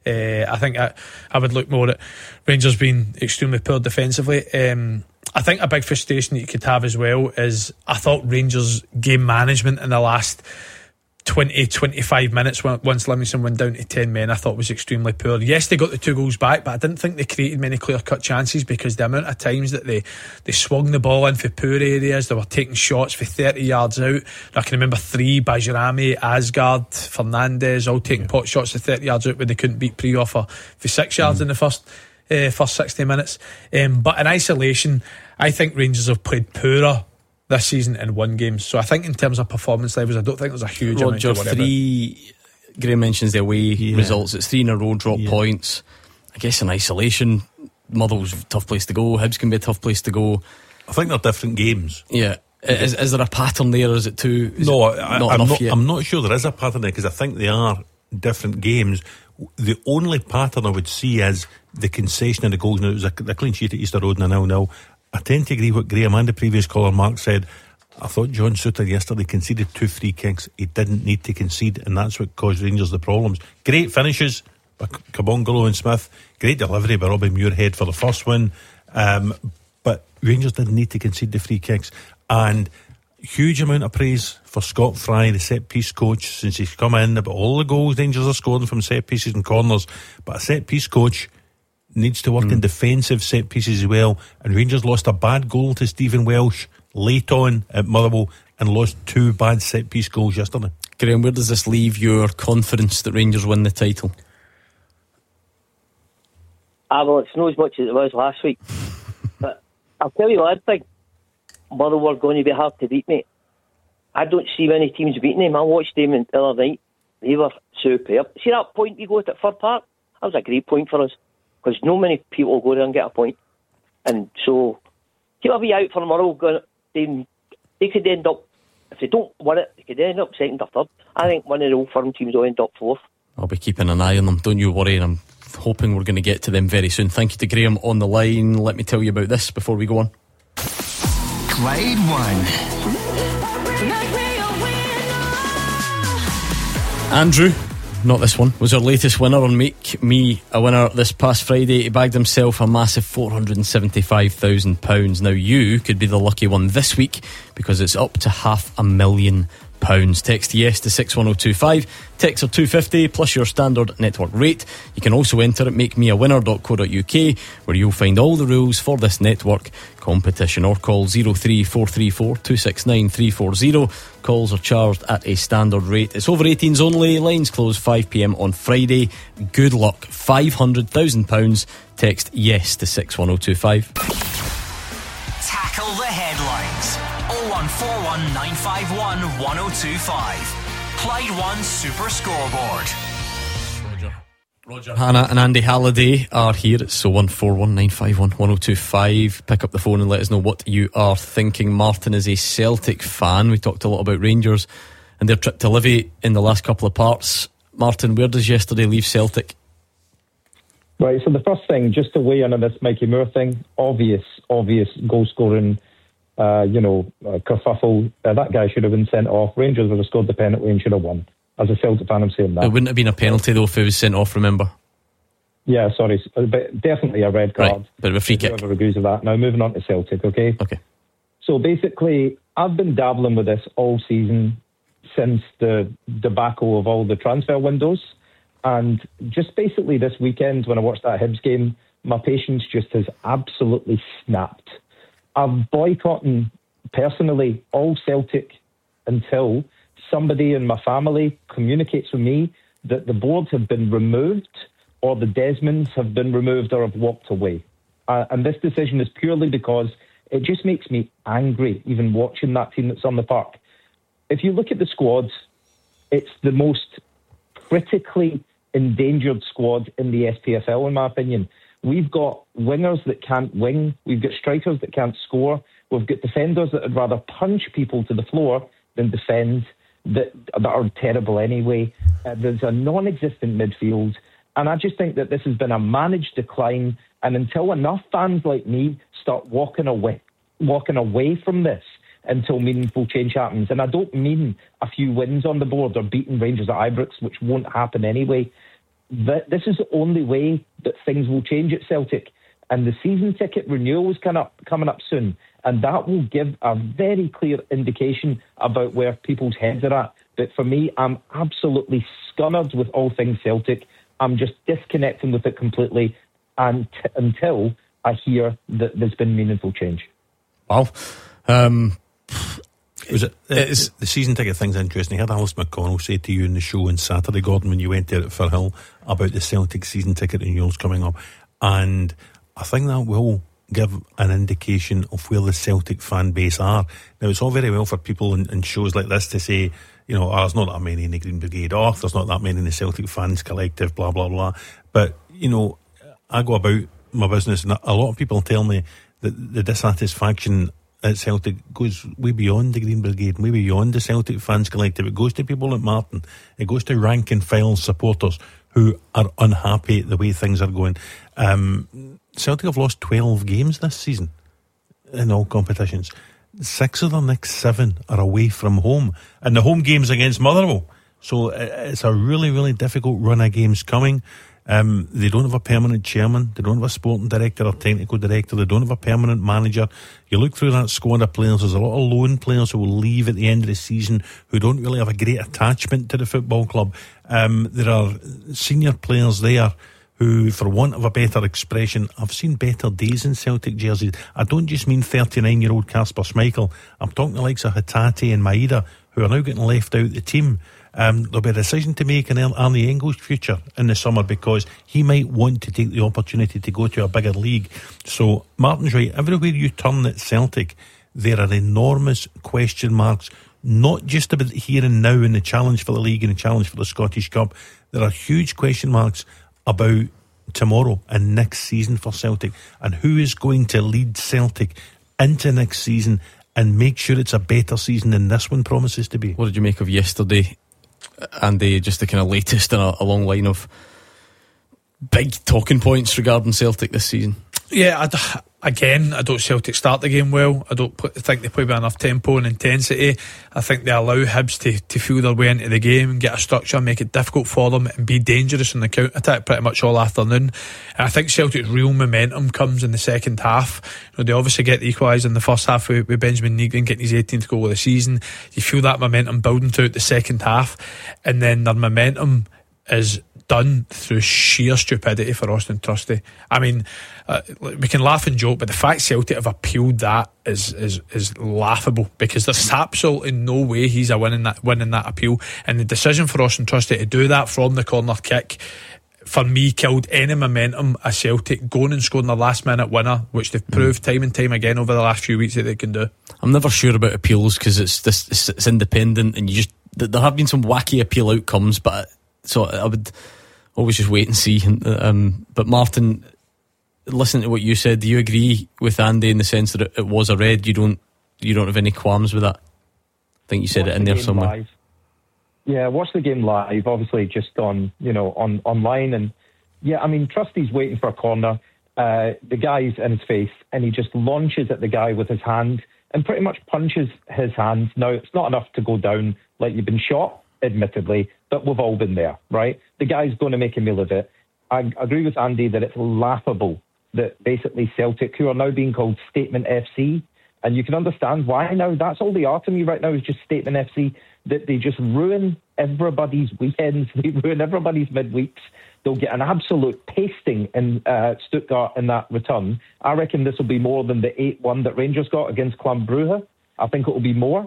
Uh, I think I, I would look more at Rangers being extremely poor defensively. Um, I think a big frustration that you could have as well is I thought Rangers' game management in the last twenty, twenty-five minutes once Livingston went down to ten men I thought was extremely poor. Yes, they got the two goals back, but I didn't think they created many clear-cut chances because the amount of times that they, they swung the ball in for poor areas, they were taking shots for thirty yards out. I can remember three, Bajrami, Asgard, Fernandez, all taking pot shots for thirty yards out when they couldn't beat Prior for, for six yards mm. in the first uh, first sixty minutes. Um, but in isolation, I think Rangers have played poorer this season in one game. So I think in terms of performance levels, I don't think there's a huge Roger, amount to worry three about. Graham mentions the away yeah. results. It's three in a row drop yeah. points. I guess in isolation, Motherwell's a tough place to go. Hibs can be a tough place to go. I think they're different games. Yeah. Is, is there a pattern there? Is it too is No, it I, not I'm, enough not, yet? I'm not sure there is a pattern there because I think they are different games. The only pattern I would see is the concession of the goals. Now, it was a, a clean sheet at Easter Road and a nil-nil. I tend to agree with Graham and the previous caller Mark said. I thought John Souttar yesterday conceded two free kicks. He didn't need to concede, and that's what caused Rangers the problems. Great finishes by Kabongolo and Smith. Great delivery by Robbie Muirhead for the first one. Um, but Rangers didn't need to concede the free kicks. And huge amount of praise for Scott Fry, the set piece coach, since he's come in, about all the goals Rangers are scoring from set pieces and corners. But a set piece coach needs to work mm. in defensive set pieces as well. And Rangers lost a bad goal to Stephen Welsh late on at Motherwell and lost two bad set piece goals yesterday. Graham, where does this leave your confidence that Rangers win the title? Ah, well, it's not as much as it was last week. But I'll tell you one thing, Motherwell are going to be hard to beat, mate. I don't see many teams beating them. I watched them the other night. They were superb. See that point you got at Fir Park? That was a great point for us because no many people go there and get a point. And so keep a wee out for Motherwell going. They, they could end up, if they don't win it, they could end up second or third. I think one of the old firm teams will end up fourth. I'll be keeping an eye on them, don't you worry, and I'm hoping we're going to get to them very soon. Thank you to Graham on the line. Let me tell you about this before we go on. Clyde One. Andrew, not this one, was our latest winner on Make Me a Winner this past Friday. He bagged himself a massive four hundred seventy-five thousand pounds. Now you could be the lucky one this week because it's up to half a million pounds. Text yes to six one oh two five. Texts are two fifty plus your standard network rate. You can also enter at make me a winner dot co dot uk where you'll find all the rules for this network competition, or call oh three four three four two six nine three four oh. Calls are charged at a standard rate. It's over eighteens only. Lines close five p.m. on Friday. Good luck. five hundred thousand pounds. Text yes to six one oh two five. Tackle the headlines. oh one four one nine five one one oh two five. Clyde One Super Scoreboard. Roger. Roger. Hannah and Andy Halliday are here. It's oh one four one nine five one one oh two five. Pick up the phone and let us know what you are thinking. Martin is a Celtic fan. We talked a lot about Rangers and their trip to Livy in the last couple of parts. Martin, where does yesterday leave Celtic? Right, so the first thing, just to weigh in on this Mikey Moore thing, obvious, obvious goal scoring, uh, you know, uh, kerfuffle. Uh, that guy should have been sent off. Rangers would have scored the penalty and should have won. As a Celtic fan, I'm saying that. It wouldn't have been a penalty though if it was sent off, remember? Yeah, sorry, but definitely a red card. Right, but a free kick. Whoever agrees with that. Now moving on to Celtic, okay? Okay. So basically, I've been dabbling with this all season since the debacle of all the transfer windows. And just basically this weekend, when I watched that Hibs game, my patience just has absolutely snapped. I'm boycotting, personally, all Celtic until somebody in my family communicates with me that the boards have been removed or the Desmonds have been removed or have walked away. Uh, and this decision is purely because it just makes me angry, even watching that team that's on the park. If you look at the squads, it's the most critically endangered squad in the S P F L, in my opinion. We've got wingers that can't wing. We've got strikers that can't score. We've got defenders that would rather punch people to the floor than defend, that, that are terrible anyway. Uh, there's a non-existent midfield. And I just think that this has been a managed decline. And until enough fans like me start walking away, walking away from this, until meaningful change happens. And I don't mean a few wins on the board or beating Rangers at Ibrox, which won't happen anyway. th- this is the only way that things will change at Celtic. And the season ticket renewal is coming up, coming up soon. And that will give a very clear indication about where people's heads are at. But for me, I'm absolutely scunnered with all things Celtic. I'm just disconnecting with it completely and t- until I hear that there's been meaningful change. Wow. Um, Was it, it the season ticket thing's interesting. I had Alice McConnell say to you in the show on Saturday, Gordon, when you went there at Firhill, about the Celtic season ticket renewals coming up. And I think that will give an indication of where the Celtic fan base are. Now, it's all very well for people in, in shows like this to say, you know, oh, there's not that many in the Green Brigade, oh, there's not that many in the Celtic Fans Collective, blah, blah, blah. But, you know, I go about my business and a lot of people tell me that the dissatisfaction at Celtic goes way beyond the Green Brigade, way beyond the Celtic Fans Collective. It goes to people like Martin. It goes to rank and file supporters who are unhappy the way things are going. Um, Celtic have lost twelve games this season in all competitions. Six of their next seven are away from home, and the home game's against Motherwell. So it's a really, really difficult run of games coming. Um, they don't have a permanent chairman. They don't have a sporting director or technical director. They don't have a permanent manager. You look through that squad of players, there's a lot of loan players who will leave at the end of the season who don't really have a great attachment to the football club. Um, there are senior players there who, for want of a better expression, I've seen better days in Celtic jerseys. I don't just mean thirty-nine-year-old Kasper Schmeichel. I'm talking the likes of Hatate and Maeda, who are now getting left out the team. Um, there'll be a decision to make in Arnie Engels' future in the summer, because he might want to take the opportunity to go to a bigger league. So Martin's right. Everywhere you turn at Celtic, there are enormous question marks, not just about here and now in the challenge for the league and the challenge for the Scottish Cup. There are huge question marks about tomorrow and next season for Celtic, and who is going to lead Celtic into next season and make sure it's a better season than this one promises to be. What did you make of yesterday, Andy? Just the kind of latest in a, a long line of big talking points regarding Celtic this season. Yeah, I, again, I don't Celtic start the game well. I don't put, think they play with enough tempo and intensity. I think they allow Hibs to, to feel their way into the game and get a structure, make it difficult for them and be dangerous in the counter-attack pretty much all afternoon. And I think Celtic's real momentum comes in the second half. You know, they obviously get the equaliser in the first half with, with Benjamin Negrin getting his eighteenth goal of the season. You feel that momentum building throughout the second half, and then their momentum is done through sheer stupidity for Austin Trusty. I mean, uh, we can laugh and joke, but the fact Celtic have appealed that is is is laughable, because there's absolutely no way he's a winning that winning that appeal. And the decision for Austin Trusty to do that from the corner kick, for me, killed any momentum of Celtic going and scoring their last minute winner, which they've proved time and time again over the last few weeks that they can do. I'm never sure about appeals, because it's this it's, it's independent, and you just there have been some wacky appeal outcomes, but so I would always just wait and see. Um, but Martin, listening to what you said, do you agree with Andy in the sense that it, it was a red? You don't you don't have any qualms with that? I think you said watch it in the there somewhere. Live. Yeah, watch the game live, obviously just on, you know, on online, and yeah, I mean, Trusty's waiting for a corner. Uh, the guy's in his face, and he just launches at the guy with his hand and pretty much punches his hand. Now, it's not enough to go down like you've been shot, admittedly, but we've all been there, right? The guy's going to make a meal of it. I agree with Andy that it's laughable that basically Celtic, who are now being called Statement F C, and you can understand why now. That's all they are to me right now, is just Statement F C, that they just ruin everybody's weekends, they ruin everybody's midweeks. They'll get an absolute pasting in uh, Stuttgart in that return. I reckon this will be more than the eight one that Rangers got against Club Brugge. I think it will be more.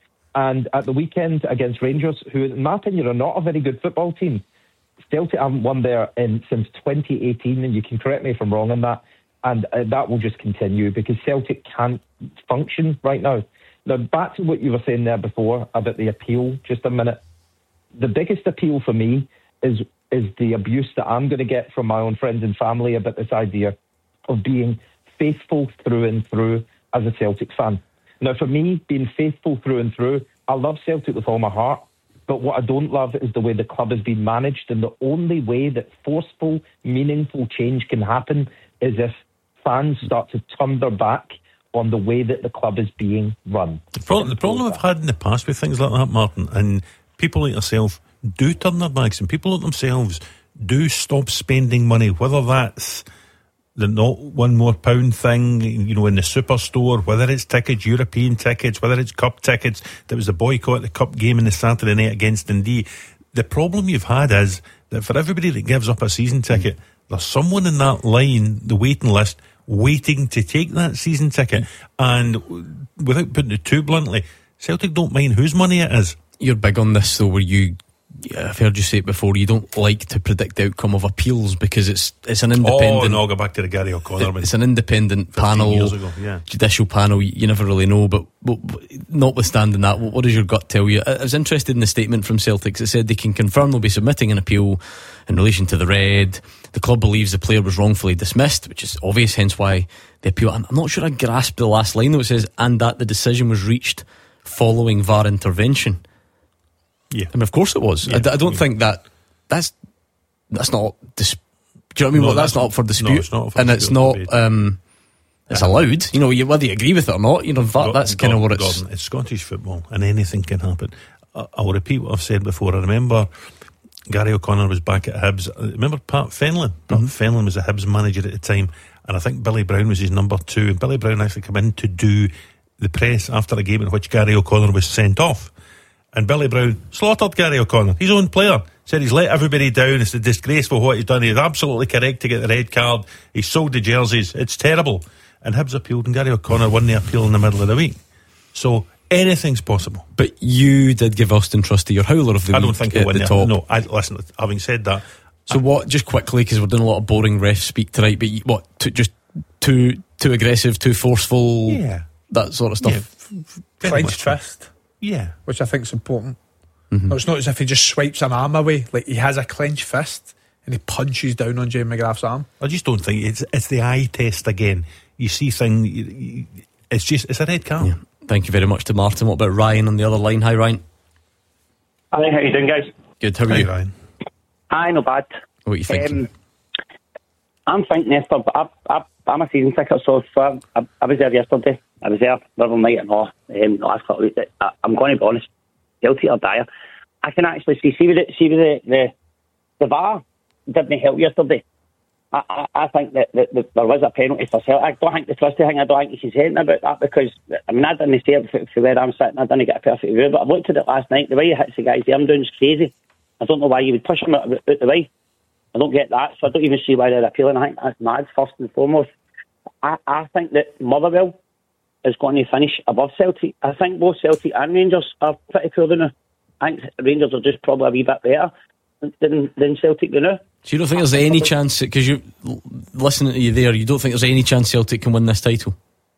And at the weekend against Rangers, who in my opinion are not a very good football team, Celtic haven't won there in, since twenty eighteen, and you can correct me if I'm wrong on that, and uh, that will just continue because Celtic can't function right now. Now, back to what you were saying there before about the appeal, just a minute. The biggest appeal for me is is the abuse that I'm going to get from my own friends and family about this idea of being faithful through and through as a Celtic fan. Now, for me, being faithful through and through, I love Celtic with all my heart, but what I don't love is the way the club has been managed, and the only way that forceful, meaningful change can happen is if fans start to turn their back on the way that the club is being run. The problem, the problem I've had in the past with things like that, Martin, and people like yourself do turn their backs, and people like themselves do stop spending money, whether that's the not one more pound thing, you know, in the superstore, whether it's tickets, European tickets, whether it's cup tickets. There was a boycott at the cup game in the Saturday night against Dundee. The problem you've had is that for everybody that gives up a season ticket, there's someone in that line, the waiting list, waiting to take that season ticket. And without putting it too bluntly, Celtic don't mind whose money it is. You're big on this though, where you, I've heard you say it before, you don't like to predict the outcome of appeals because it's it's an independent. Oh no, I'll go back to the Gary O'Connor. It's an independent panel, years ago, yeah. judicial panel. You, you never really know. But, but, but notwithstanding that, what, what does your gut tell you? I, I was interested in the statement from Celtic. It said they can confirm they'll be submitting an appeal in relation to the red. The club believes the player was wrongfully dismissed, which is obvious, hence why the appeal. I'm not sure I grasped the last line though. It says, and that the decision was reached following V A R intervention. Yeah, I mean, of course it was. Yeah, I, I don't yeah. think that that's that's not. Dis- Do you know what I mean? No, well, that's, that's not up for dispute, no, it's not up for and dispute, it's not. debate. Um, it's Yeah. allowed. You know, you, whether you agree with it or not. You know, in fact, that's kind of what it's. Gordon, it's Scottish football, and anything can happen. I, I'll repeat what I've said before. I remember Gary O'Connor was back at Hibs. I remember Pat Fenlon. Pat Mm-hmm. Fenlon was a Hibs manager at the time, and I think Billy Brown was his number two. And Billy Brown actually came in to do the press after a game in which Gary O'Connor was sent off. And Billy Brown slaughtered Gary O'Connor, his own player. Said he's let everybody down. It's disgraceful what he's done. He's absolutely correct to get the red card. He sold the jerseys. It's terrible. And Hibs appealed, and Gary O'Connor won the appeal in the middle of the week. So anything's possible. But you did give Austin Trusty your howler of the I week don't think at he'll win the the top. No, I, listen, having said that, So what? Just quickly, because we're doing a lot of boring ref speak tonight. But you, what? Too, just too too aggressive, too forceful. Yeah. That sort of stuff. yeah, f- f- very Clenched much so. fist, Yeah. which I think is important. Mm-hmm. No, it's not as if he just swipes an arm away. Like, he has a clenched fist and he punches down on Jamie McGrath's arm. I just don't think it's it's the eye test again. You see things, you, you, it's just it's a red card. Yeah. Thank you very much to Martin. What about Ryan on the other line? Hi, Ryan. Hi, how you doing, guys? Good. How are Hi, you? Ryan. Hi, no bad. What are you thinking? Um, I'm thinking, Esther, I, I, I'm a season ticket, so I, I, I was there yesterday. I was there River Night and all. Um, the last couple of weeks. I, I'm going to be honest, guilty or dire. I can actually see, see with it, see with the, the, the V A R didn't help yesterday. I, I, I think that, that, that there was a penalty for Celtic. I don't think the Trusty thing, I don't think you should say anything about that because, I mean, I didn't see it for, for where I'm sitting. I didn't get a perfect view, but I looked at it last night. The way he hits the guy's arm down is crazy. I don't know why you would push him out, out the way. I don't get that, so I don't even see why they're appealing. I think that's mad, first and foremost. I, I think that Motherwell is going to finish above Celtic. I think both Celtic and Rangers are pretty poor now. I think Rangers are just probably a wee bit better than, than Celtic now. So you don't think there's any chance, because you listening to you there, you don't think there's any chance Celtic can win this title?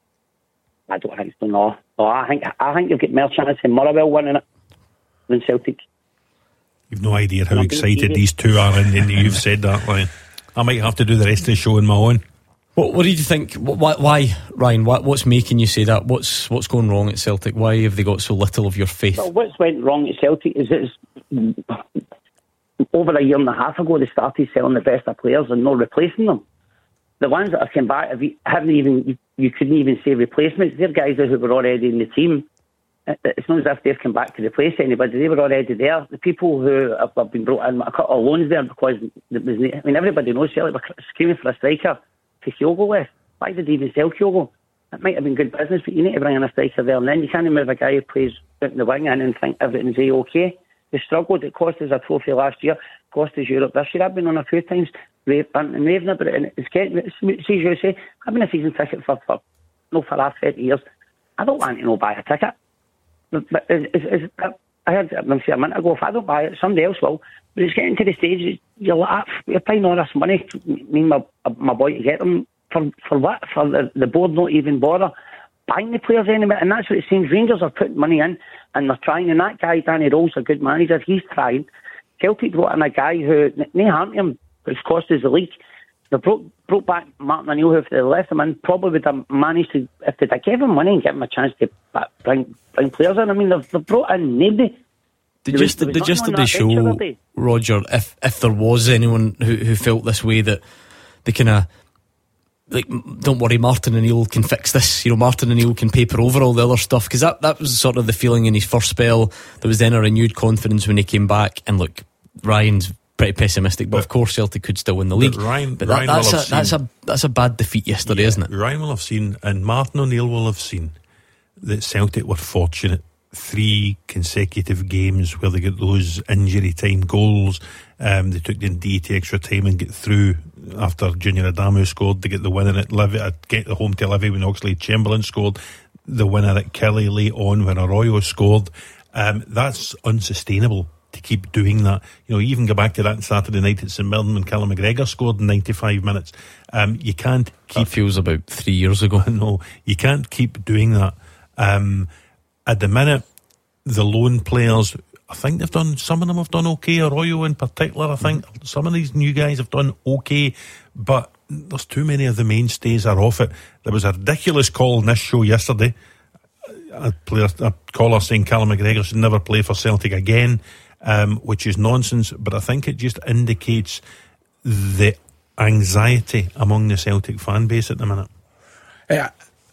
I don't think so, no. no I think I think you've got more chance of Motherwell winning it than Celtic. You've no idea how Nothing excited serious. these two are, and, and you've said that, Ryan. I might have to do the rest of the show on my own. What, what did you think? Why, why Ryan? What, what's making you say that? What's what's going wrong at Celtic? Why have they got so little of your faith? Well, what's went wrong at Celtic is it's over a year and a half ago they started selling the best of players and not replacing them. The ones that have come back have, haven't even, you, you couldn't even say replacements. They're guys who were already in the team. It's not as if they've come back to replace anybody. They were already there. The people who have, have been brought in, a couple of loans there because there was, I mean, everybody knows Celtic were screaming for a striker to Kyogo with. Why did they even sell Kyogo? It might have been good business, but you need to bring in a striker there, and then you can't move a guy who plays out in the wing in and think everything's A-OK. They struggled. It cost us a trophy last year, cost us Europe this year. I've been on a few times and raving about it, and it's getting, see, you say, I've been a season ticket for, for no, for the last thirty years. I don't want to no buy a ticket. But is, is, is, I heard it a minute ago, if I don't buy it, somebody else will. But it's getting to the stage, you're like, you're paying all this money, me and my, my boy, to get them. For, for what? For the, the board not even bother buying the players anymore. And that's what it seems. Rangers are putting money in and they're trying. And that guy, Danny Rose, a good manager, he's trying. Celtic brought in a guy who, they harmed him, which cost us the league. They brought, brought back Martin O'Neill, who if they left him in, probably would have managed to, if they'd have given him money and give him a chance to bring, bring players in. I mean, they've, they've brought in nobody. The There was- gist, there was the nothing gist on of the that bench the show, other day. Roger, if if there was anyone who, who felt this way, that they kind of, like, don't worry, Martin O'Neill can fix this. You know, Martin O'Neill can paper over all the other stuff, because that, that was sort of the feeling in his first spell. There was then a renewed confidence when he came back. And look, Ryan's pretty pessimistic, but, but of course Celtic could still win the league. But, Ryan, but that, Ryan that's, will a, have that's seen, a that's a bad defeat yesterday, yeah, isn't it? Ryan will have seen, and Martin O'Neill will have seen, that Celtic were fortunate. Three consecutive games where they get those injury time goals. Um, they took the D to extra time and get through after Junior Adamu scored to get the winner at Livy, at get the home to Livy when Oxlade Chamberlain scored, the winner at Kelly late on when Arroyo scored. Um, that's unsustainable to keep doing that. You know, you even go back to that Saturday night at St Mirren when Callum McGregor scored in ninety-five minutes. Um, you can't keep. That feels about three years ago. No, you can't keep doing that. Um, At the minute, the lone players, I think they've done, some of them have done okay. Arroyo in particular, I think mm. some of these new guys have done okay, but there's too many of the mainstays are off it. There was a ridiculous call in this show yesterday. A player, a caller saying Callum McGregor should never play for Celtic again, um, which is nonsense, but I think it just indicates the anxiety among the Celtic fan base at the minute. Yeah.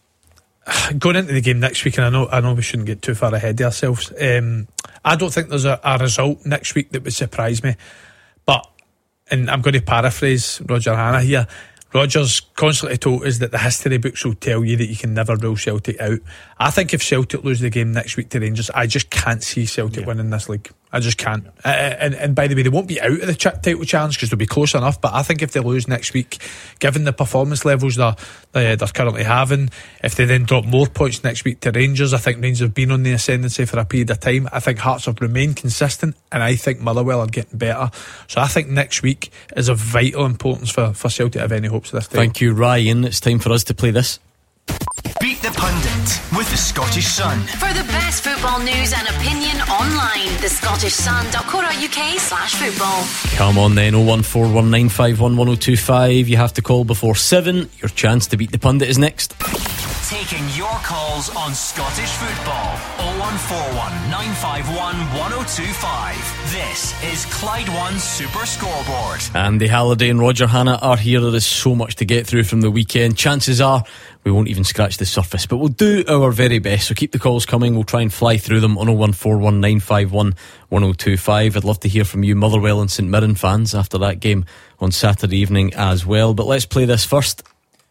Going into the game next week, and I know I know we shouldn't get too far ahead of ourselves, um, I don't think there's a, a result next week that would surprise me, but, and I'm going to paraphrase Roger Hanna here, Roger's constantly told us that the history books will tell you that you can never rule Celtic out. I think if Celtic lose the game next week to Rangers, I just can't see Celtic yeah. winning this league. I just can't. Uh, and, and by the way, they won't be out of the ch- title challenge because they'll be close enough, but I think if they lose next week, given the performance levels they're, they're, they're currently having, if they then drop more points next week to Rangers, I think Rangers have been on the ascendancy for a period of time. I think Hearts have remained consistent, and I think Motherwell are getting better. So I think next week is of vital importance for, for Celtic to have any hopes of this time. Thank you, Ryan. It's time for us to play this. Beat the Pundit with the Scottish Sun. For the best football news and opinion online, the scottish sun dot co dot uk slash football. Come on then, oh one four one nine five one one oh two five. You have to call before seven. Your chance to beat the Pundit is next. Taking your calls on Scottish football. oh one four one nine five one one oh two five. This is Clyde One Super Scoreboard. Andy Halliday and Roger Hanna are here. There is so much to get through from the weekend. Chances are we won't even scratch the surface, but we'll do our very best. So keep the calls coming. We'll try and fly through them on oh one four one nine five one one oh two five. I'd love to hear from you Motherwell and St Mirren fans after that game on Saturday evening as well. But let's play this first.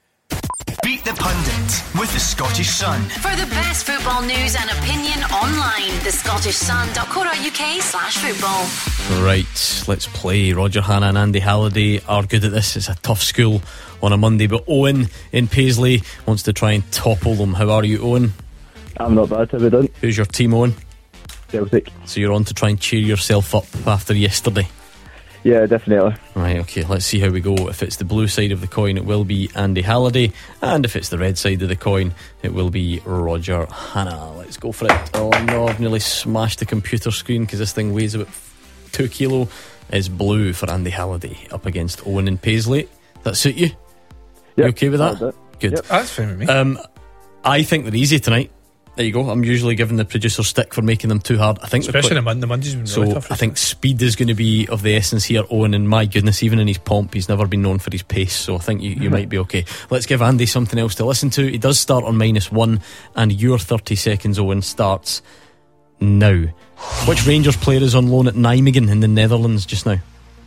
Beat the Pundit with the Scottish Sun. For the best football news and opinion online, the scottish sun dot co dot uk slash football. Right, let's play. Roger Hanna and Andy Halliday are good at this. It's a tough school on a Monday, but Owen in Paisley wants to try and topple them. How are you, Owen? I'm not bad, have you done? Who's your team, Owen? Celtic. So you're on to try and cheer yourself up after yesterday? Yeah, definitely. Right, okay, let's see how we go. If it's the blue side of the coin, it will be Andy Halliday, and if it's the red side of the coin, it will be Roger Hanna. Let's go for it. Oh no, I've nearly smashed the computer screen because this thing weighs about two kilo. It's blue for Andy Halliday up against Owen and Paisley. That suit you? Yep, you okay with that? Good. Yep, that's fine with me. Um, I think they're easy tonight. There you go. I'm usually giving the producer stick for making them too hard. I think especially quite, the, the Monday's been so really tough. I think speed is going to be of the essence here, Owen. And my goodness, even in his pomp, he's never been known for his pace. So I think you, you might be okay. Let's give Andy something else to listen to. He does start on minus one, and your thirty seconds, Owen, starts now. Which Rangers player is on loan at Nijmegen in the Netherlands just now?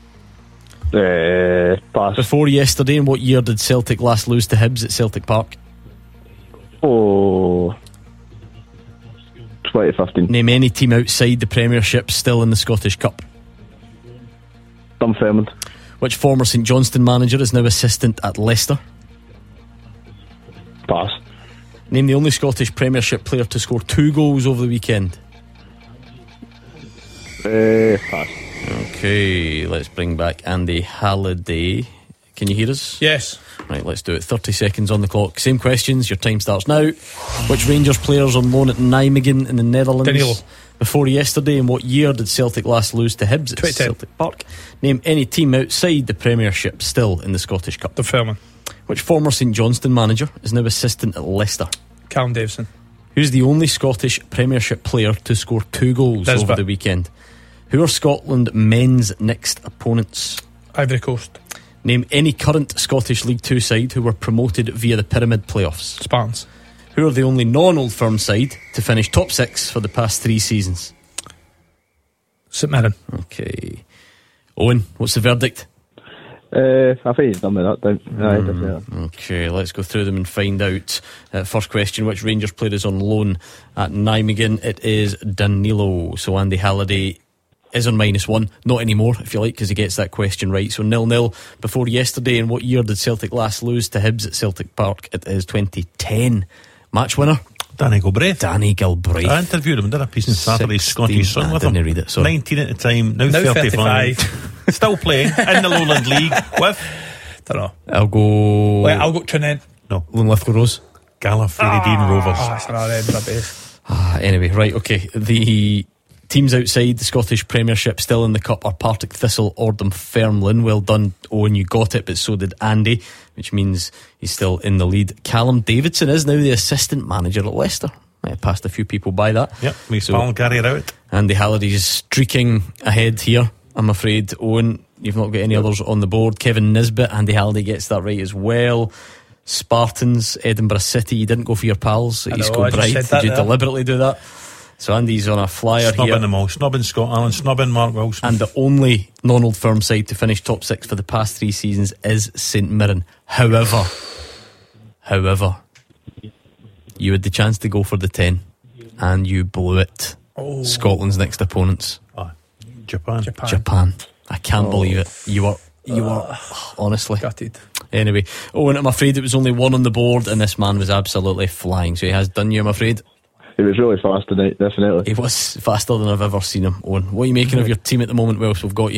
Uh, pass. Before yesterday, in what year did Celtic last lose to Hibs at Celtic Park? Oh, twenty fifteen. Name any team outside the Premiership still in the Scottish Cup. Dunfermline. Which former St Johnstone manager is now assistant at Leicester? Pass. Name the only Scottish Premiership player to score two goals over the weekend. Uh, pass. Okay, let's bring back Andy Halliday. Can you hear us? Yes. Right, let's do it. thirty seconds on the clock. Same questions. Your time starts now. Which Rangers players on loan at Nijmegen in the Netherlands? Danilo. Before yesterday, in what year did Celtic last lose to Hibs at Celtic Park? Name any team outside the Premiership still in the Scottish Cup. Dunfermline. Which former St Johnstone manager is now assistant at Leicester? Callum Davison. Who's the only Scottish Premiership player to score two goals Nisbet. over the weekend? Who are Scotland men's next opponents? Ivory Coast. Name any current Scottish League Two side who were promoted via the Pyramid playoffs. Spartans. Who are the only non-Old Firm side to finish top six for the past three seasons? St Mirren. Okay. Owen, what's the verdict? Uh, I think he's done with that, don't Aye, Mm, definitely. okay, let's go through them and find out. Uh, first question, which Rangers player is on loan at Nijmegen? It is Danilo. So Andy Halliday is on minus one. Not anymore, if you like, because he gets that question right. So nil-nil before yesterday. In what year did Celtic last lose to Hibs at Celtic Park? It is twenty ten. Match winner? Danny Gilbraith. Danny Gilbraith. I interviewed him, did a piece in Saturday's Scottish Sun with I him. didn't read it, sorry. nineteen at the time, now, Now thirty-five. thirty-five. Still playing in the Lowland League with. Don't know. I'll go. Wait, I'll go Trinent. No. Lithgow Rose. Gallifreydine Rovers. Ah, it's an Edinburgh base. Ah, anyway, right, okay. The teams outside the Scottish Premiership still in the cup are Partick Thistle, or Dunfermline. Well done, Owen, you got it, but so did Andy, which means he's still in the lead. Callum Davidson is now the assistant manager at Leicester. Might have passed a few people by that. Yep, we So- spell Gary Rowett. Andy Halliday's streaking ahead here, I'm afraid. Owen, you've not got any others on the board. Kevin Nisbet, Andy Halliday gets that right as well. Spartans, Edinburgh City. You didn't go for your pals at I East know, I just Kilbride. said Did that you there. deliberately do that? So Andy's on a flyer Snubbing here. them all. Snubbing Scott Allen, snubbing Mark Wilson. And the only non-old firm side to finish top six for the past three seasons is St Mirren. However, however, you had the chance to go for the ten and you blew it. Oh. Scotland's next opponents, Ah, Japan. Japan. Japan. I can't believe it. You were, you were, honestly. Gutted. Anyway, Owen, I'm afraid it was only one on the board, and this man was absolutely flying. So he has done you, I'm afraid. He was really fast tonight, definitely. He was faster than I've ever seen him. Owen, what are you making of your team at the moment? Welsh, we've got you.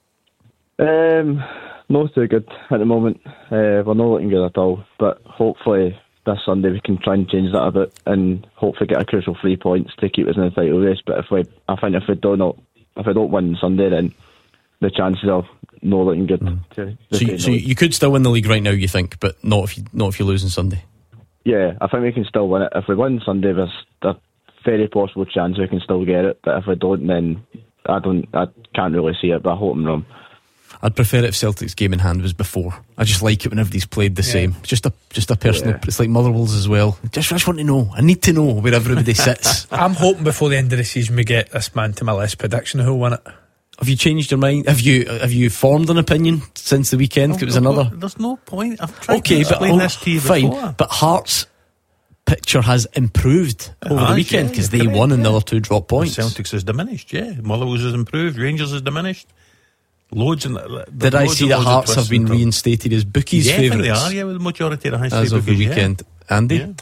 Um, not too good at the moment. Uh, we're not looking good at all. But hopefully this Sunday we can try and change that a bit and hopefully get a crucial three points to keep us in the title race. But if we, I think if we don't, not, if we don't win Sunday, then the chances are not looking good. Mm. To So, you, so you could still win the league right now, you think, but not if you not if you lose on Sunday. Yeah, I think we can still win it. If we win Sunday, there's a very possible chance we can still get it. But if we don't, then I don't. I can't really see it. But I hope I'm wrong. I'd prefer it if Celtic's game in hand was before. I just like it when everybody's played the Yeah. same. It's just a just a personal. Yeah. It's like Motherwell's as well. Just, I just want to know. I need to know where everybody sits. I'm hoping before the end of the season we get this man to my list prediction who'll win it. Have you changed your mind? Have you have you formed an opinion since the weekend? It was another. There's no point. I've tried Okay, to but explain hold- this to you fine. before. But Hearts' picture has improved over has, the weekend yeah, because you're they correct, won and the yeah. other two dropped points. Celtics has diminished, yeah. Motherwell's has improved. Rangers has diminished. Loads and Did I see that Hearts have been reinstated as bookies' Yeah, I think favourites they are. Yeah, with the majority of the high as of the bookies, yeah. weekend? Andy, Yeah.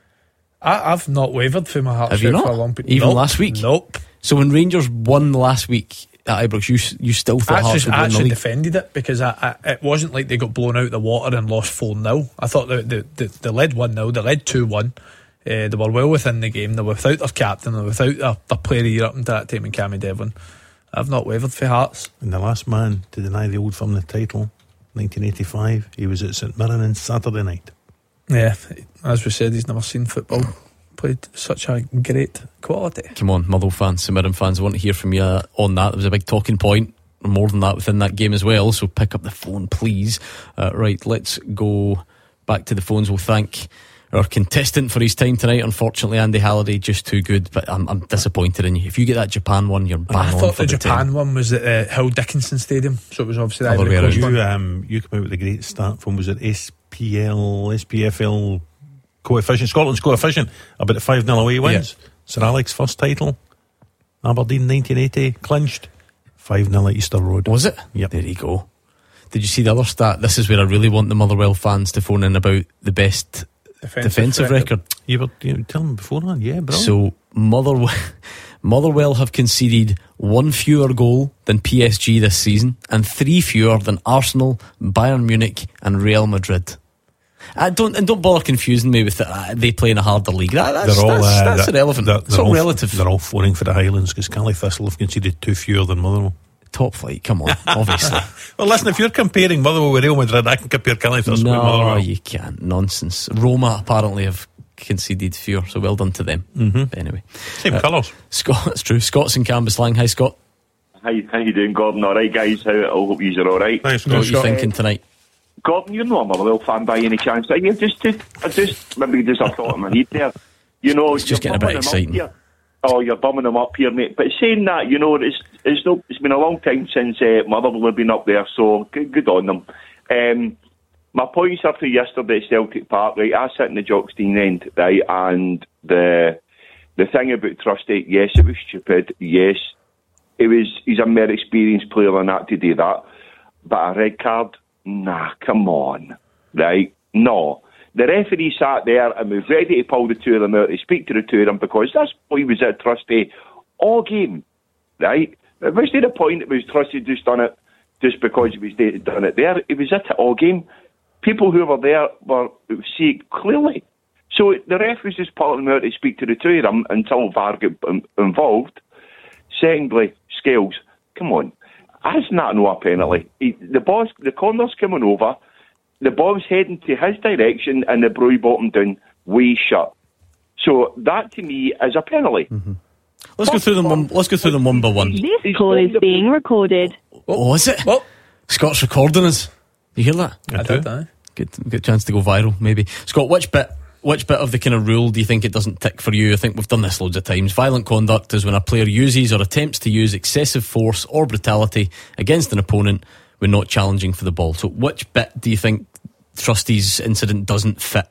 I, I've not wavered for my heart have you for a not? long period. Even Nope. last week? Nope. So when Rangers won last week at Ibrox, you you still I thought Hearts actually, would I win the actually league? defended it because I, I, it wasn't like they got blown out the water and lost four nil. I thought they, they, they, they led one nil, they led two one. Uh, they were well within the game. They were without their captain, they were without their, their player of the year up until that time in Cammy Devlin. I've not wavered for Hearts. And the last man to deny the old firm the title, nineteen eighty-five, he was at St Mirren on Saturday night. Yeah, as we said, he's never seen football. Played such a great quality. Come on, Motherwell fans, St Mirren fans, I want to hear from you on that. There was a big talking point, more than that within that game as well, so pick up the phone, please. Uh, right, let's go back to the phones. We'll thank our contestant for his time tonight. Unfortunately, Andy Halliday, just too good, but I'm, I'm disappointed in you. If you get that Japan one, you're bang I on thought for the the Japan ten. one was at uh, Hill Dickinson Stadium, so it was obviously the Other Ivory way Coast around. one. You, um, you came out with a great start from, was it S P L, S P F L coefficient, Scotland's coefficient, about five nil away wins. Yeah. Sir Alex first title, Aberdeen nineteen eighty, clinched, five nil at Easter Road. Was it? Yep. There you go. Did you see the other stat? This is where I really want the Motherwell fans to phone in about the best Defensive, defensive record. You were you were telling me beforehand, yeah, bro. So Motherwell, Motherwell have conceded one fewer goal than P S G this season and three fewer than Arsenal, Bayern Munich and Real Madrid. I don't and don't bother confusing me with the, uh, they play in a harder league. That, that's they're all that's, uh, that's they're- irrelevant. They're, It's they're all all relative. They're all phoning for the Highlands because Cally Thistle have conceded two fewer than Motherwell. Top flight, come on, obviously. Well, listen, if you're comparing Motherwell with Real Madrid, I can compare Cally Thistle with No, Motherwell. you can't. Nonsense. Roma apparently have conceded fewer, so well done to them. Mm-hmm. But anyway, Same Uh, colours. Scott, that's true. Scott's in Cambuslang. Hi, Scott. How you, how you doing, Gordon? All right, guys? How, I hope you're all right. Thanks, What are Scott. you thinking tonight? Gordon, you're not a Motherwell fan by any chance, are you? Just, to, I just maybe just a thought in my head there. You know, It's just you're getting a bit pumping them up exciting. here. Oh, you're bumming them up here, mate. But saying that, you know, it's it's no, it's been a long time since uh, Motherwell have been up there, so good, good on them. Um, my points are for yesterday at Celtic Park, right? I sit in the Jockstein end, right? And the the thing about Trusty, yes, it was stupid. Yes, it was. He's a more experienced player than that to do that. But a red card, nah, come on, right? No. The referee sat there and was ready to pull the two of them out, to speak to the two of them, because that's why he was at Trusty all game, right? It wasn't the point it was Trusty just done it just because he was done it there. He was at it all game. People who were there were see it clearly. So the referee's just pulling them out to speak to the two of them until V A R got involved. Secondly, Scales, come on. That's not no a penalty. He, the boss, the corner's coming over. The ball's heading to his direction and the Broy bottom down, way shut. So that to me is a penalty. Mm-hmm. Let's go through them. One, let's go through them one by one. This call is being recorded. Oh, is it? What? Scott's recording us. You hear that? I, I did that. Good, good chance to go viral, maybe. Scott, which bit? Which bit of the kind of rule do you think it doesn't tick for you? I think we've done this loads of times. Violent conduct is when a player uses or attempts to use excessive force or brutality against an opponent when not challenging for the ball. So which bit do you think Trusty's incident doesn't fit?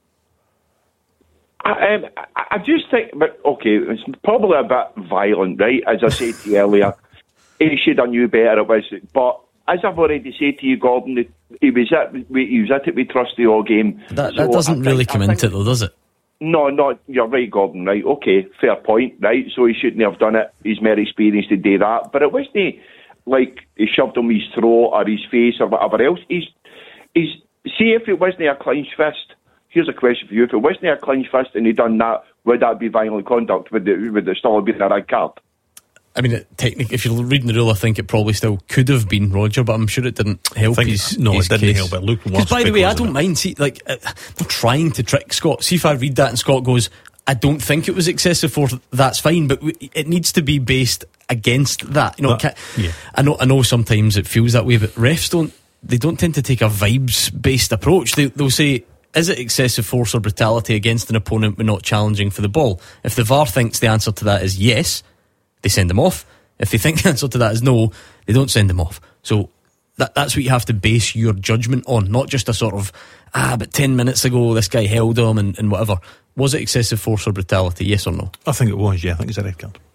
I, um, I just think, but okay, it's probably a bit violent, right? As I said to you earlier, he should have knew better. It was, but as I've already said to you, Gordon, he was at he was at it with Trusty all game. That, that so doesn't think, really come I into think, it, though, does it? No, no, you're right, Gordon. Right, okay, fair point. Right, so he shouldn't have done it. He's more experienced to do that, but it wasn't like he shoved him his throat or his face or whatever else. He's he's see if it wasn't a clenched fist. Here's a question for you: if it wasn't a clenched fist and he done that, would that be violent conduct? Would it, would it still have been a red card? I mean, technically, if you're reading the rule, I think it probably still could have been, Roger, but I'm sure it didn't help his No, his it didn't case. help. It looked worse. Because, by the way, I don't mind. See, like, uh, I'm trying to trick Scott. See if I read that and Scott goes, I don't think it was excessive force, that's fine, but we, it needs to be based against that. You know, that, yeah. I know, I know sometimes it feels that way, but refs don't, they don't tend to take a vibes-based approach. They, they'll say, is it excessive force or brutality against an opponent when not challenging for the ball? If the V A R thinks the answer to that is yes, they send them off. If they think the answer to that is no, they don't send them off. So that that's what you have to base your judgment on, not just a sort of, ah, but ten minutes ago this guy held him and, and whatever. Was it excessive force or brutality, yes or no? I think it was, yeah. I think it's a red card.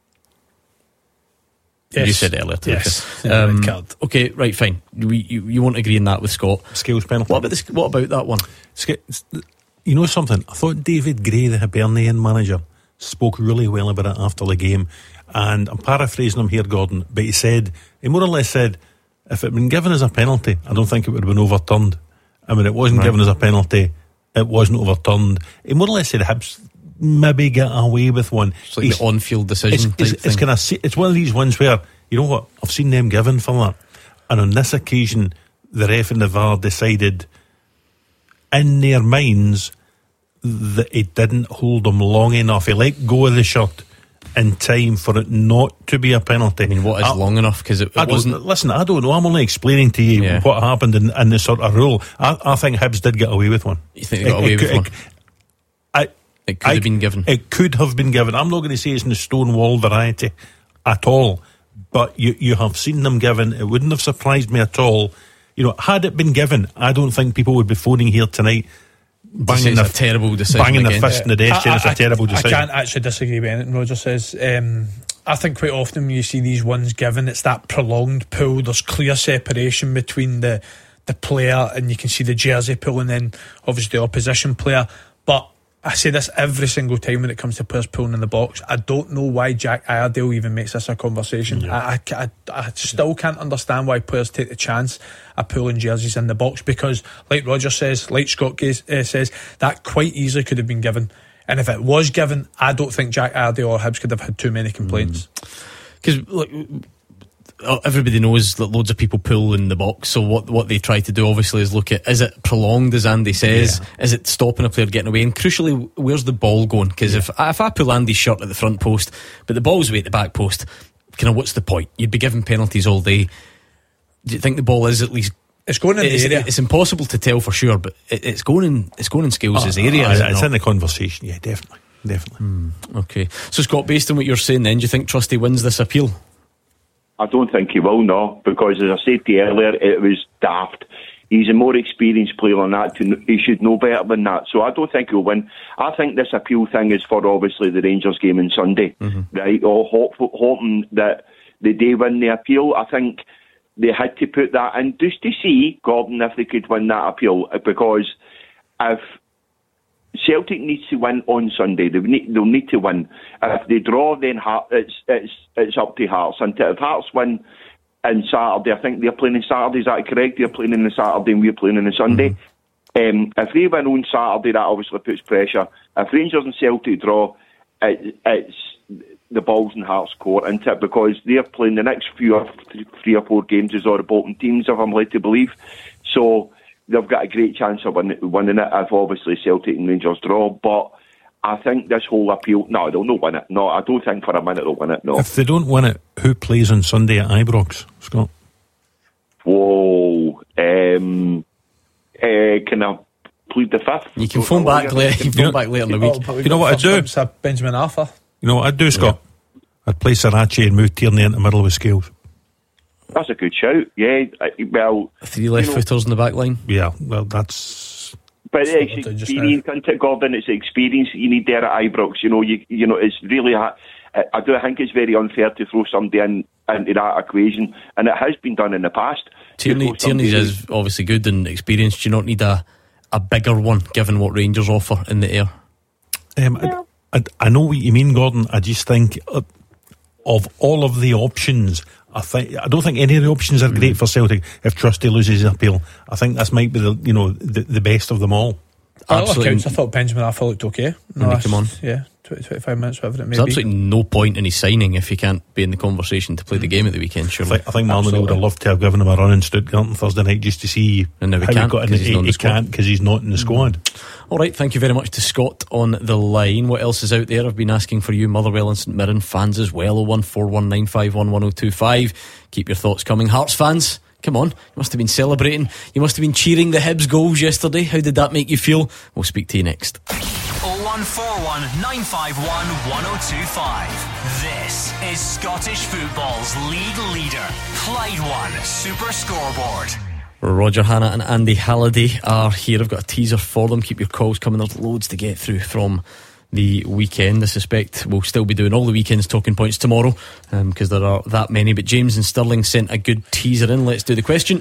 Yes. You said it earlier. Yes, um, red card. Okay, right, fine. We, you, you won't agree on that with Scott. Scales penalty. What about, this, what about that one? You know something? I thought David Gray, the Hibernian manager, spoke really well about it after the game. And I'm paraphrasing him here, Gordon, but he said, he more or less said, if it had been given as a penalty, I don't think it would have been overturned. I mean, it wasn't right. given as a penalty, it wasn't overturned. He more or less said Hibs maybe get away with one. It's like He's, the on-field decision it's, type it's, it's, kind of, it's one of these ones where, you know what, I've seen them given for that. And on this occasion, the ref and the V A R decided in their minds that he didn't hold them long enough. He let go of the shirt in time for it not to be a penalty. I mean, what is I, long enough? Because it, it wasn't. Listen, I don't know. I'm only explaining to you yeah. what happened in, in this sort of rule. I, I think Hibs did get away with one. You think they got it, away it, with it, one? It, I, it could I, have been given. It could have been given. I'm not going to say it's in the Stonewall variety at all, but you, you have seen them given. It wouldn't have surprised me at all. You know, had it been given, I don't think people would be phoning here tonight banging their, a terrible decision banging their fist in the desk saying it's a terrible decision. I can't actually disagree with anything Roger says. Um, I think quite often when you see these ones given, it's that prolonged pull. There's clear separation between the the player and you can see the jersey pull and then obviously the opposition player. But I say this every single time when it comes to players pulling in the box. I don't know why Jack Iredale even makes this a conversation. Yeah. I, I, I, I still can't understand why players take the chance of pulling jerseys in the box because, like Roger says, like Scott Gay, uh, says, that quite easily could have been given. And if it was given, I don't think Jack Iredale or Hibs could have had too many complaints. Because mm. like, everybody knows that loads of people pull in the box, so what what they try to do obviously is look at, is it prolonged, as Andy says, yeah. is it stopping a player getting away, and crucially, where's the ball going? Because yeah. if, if I pull Andy's shirt at the front post but the ball's away at the back post, kind of what's the point? You'd be giving penalties all day. Do you think the ball is at least, it's going in it's, the area? It's impossible to tell for sure, but it, it's going in it's going in Scales' oh, area. Uh, it's in the conversation, yeah, definitely. definitely. Mm, okay. So, Scott, based on what you're saying then, do you think Trusty wins this appeal? I don't think he will, no, because as I said to you earlier, it was daft. He's a more experienced player than that. To, he should know better than that. So I don't think he'll win. I think this appeal thing is for obviously the Rangers game on Sunday, mm-hmm. right? Or hope, hoping that they do win the appeal. I think they had to put that in just to see, Gordon, if they could win that appeal. Because if Celtic needs to win on Sunday, they need, they'll need to win. If they draw, then Heart, it's it's it's up to Hearts. And if Hearts win on Saturday, I think they're playing on Saturday, is that correct? They're playing on the Saturday and we're playing on the Sunday. Mm-hmm. Um, if they win on Saturday, that obviously puts pressure. If Rangers and Celtic draw, it, it's the balls in Hearts' court, isn't it? Because they're playing the next few or three or four games as all the Bolton teams, if I'm led to believe. So they've got a great chance of win, winning it if obviously Celtic and Rangers draw. But I think this whole appeal, no, they'll not win it. No, I don't think for a minute they'll win it. No. If they don't win it, who plays on Sunday at Ibrox, Scott? Whoa, um, uh, can I plead the fifth? You can phone back later. You can phone back later in the week. You know what I'd do? Benjamin Arthur. You know what I'd do, Scott? Yeah. I'd play Sarachi and move Tierney into the middle with Scales. That's a good shout. Yeah, well, three left footers in the back line. Yeah, well, that's. But it's experience, isn't it, Gordon? It's experience you need there at Ibrox. You know, you you know, it's really. I do think it's very unfair to throw somebody in into that equation, and it has been done in the past. Tierney, Tierney is obviously good and experienced. You don't need a a bigger one, given what Rangers offer in the air. Um, yeah. I, I, I know what you mean, Gordon. I just think uh, of all of the options. I think I don't think any of the options are great for Celtic. If Trusty loses his appeal, I think this might be the you know the, the best of them all. Absolutely. Accounts, I thought Benjamin Arthur looked okay. No, when he came on, yeah, twenty, twenty-five minutes, whatever it may There's be. absolutely no point in his signing if he can't be in the conversation to play the game at the weekend. Surely, I think, I think Marlon would have loved to have given him a run in Stuttgart on Thursday night just to see and now how he can't, he got in. He, he can't because he's not in the squad. All right, thank you very much to Scott on the line. What else is out there? I've been asking for you, Motherwell and St Mirren fans as well. oh one four one nine five one one oh two five. Keep your thoughts coming. Hearts fans, come on, you must have been celebrating. You must have been cheering the Hibs goals yesterday. How did that make you feel? We'll speak to you next. oh one four one nine five one one oh two five. This is Scottish football's league leader, Clyde One Super Scoreboard. Roger Hannah and Andy Halliday are here. I've got a teaser for them. Keep your calls coming. There's loads to get through from the weekend. I suspect we'll still be doing all the weekend's talking points tomorrow because um, there are that many. But James and Stirling sent a good teaser in. Let's do the question.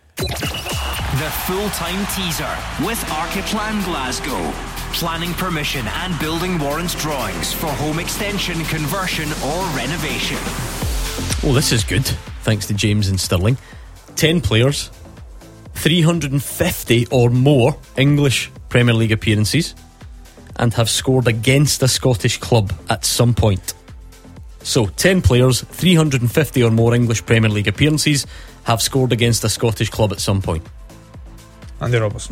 The full-time teaser with Archiplan Glasgow. Planning permission and building warrant drawings for home extension, conversion or renovation. Oh, this is good. Thanks to James and Stirling. Ten players, three hundred fifty or more English Premier League appearances, and have scored against a Scottish club at some point. So, ten players, three hundred fifty or more English Premier League appearances, have scored against a Scottish club at some point. Andy Robertson.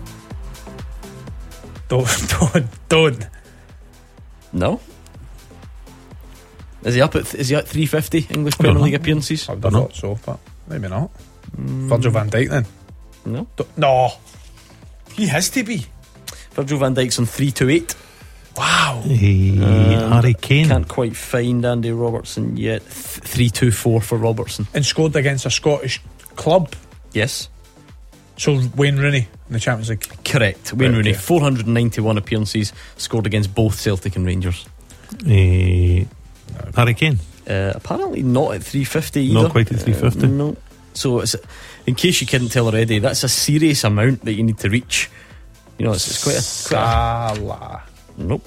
Don't, don't, don't. No? Is he up at, is he at three hundred fifty English Premier League appearances? I would have thought so, but maybe not. Mm. Virgil van Dijk then? No. Don't, no. He has to be. Virgil van Dijk's on three twenty-eight. Wow. Hey, um, Harry Kane. Can't quite find Andy Robertson yet. three twenty-four for Robertson. And scored against a Scottish club? Yes. So Wayne Rooney in the Champions League? Correct. Wayne right, Rooney, okay. four hundred ninety-one appearances, scored against both Celtic and Rangers. Uh, Harry Kane? Uh, apparently not at three fifty either. Not quite at three fifty. Uh, no. So it's, in case you couldn't tell already, that's a serious amount that you need to reach. You know, it's, it's quite a... Quite Salah. A, nope.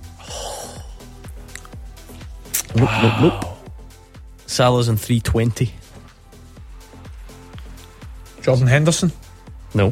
Nope, wow. nope, nope. Salah's on three twenty. Jordan Henderson? No.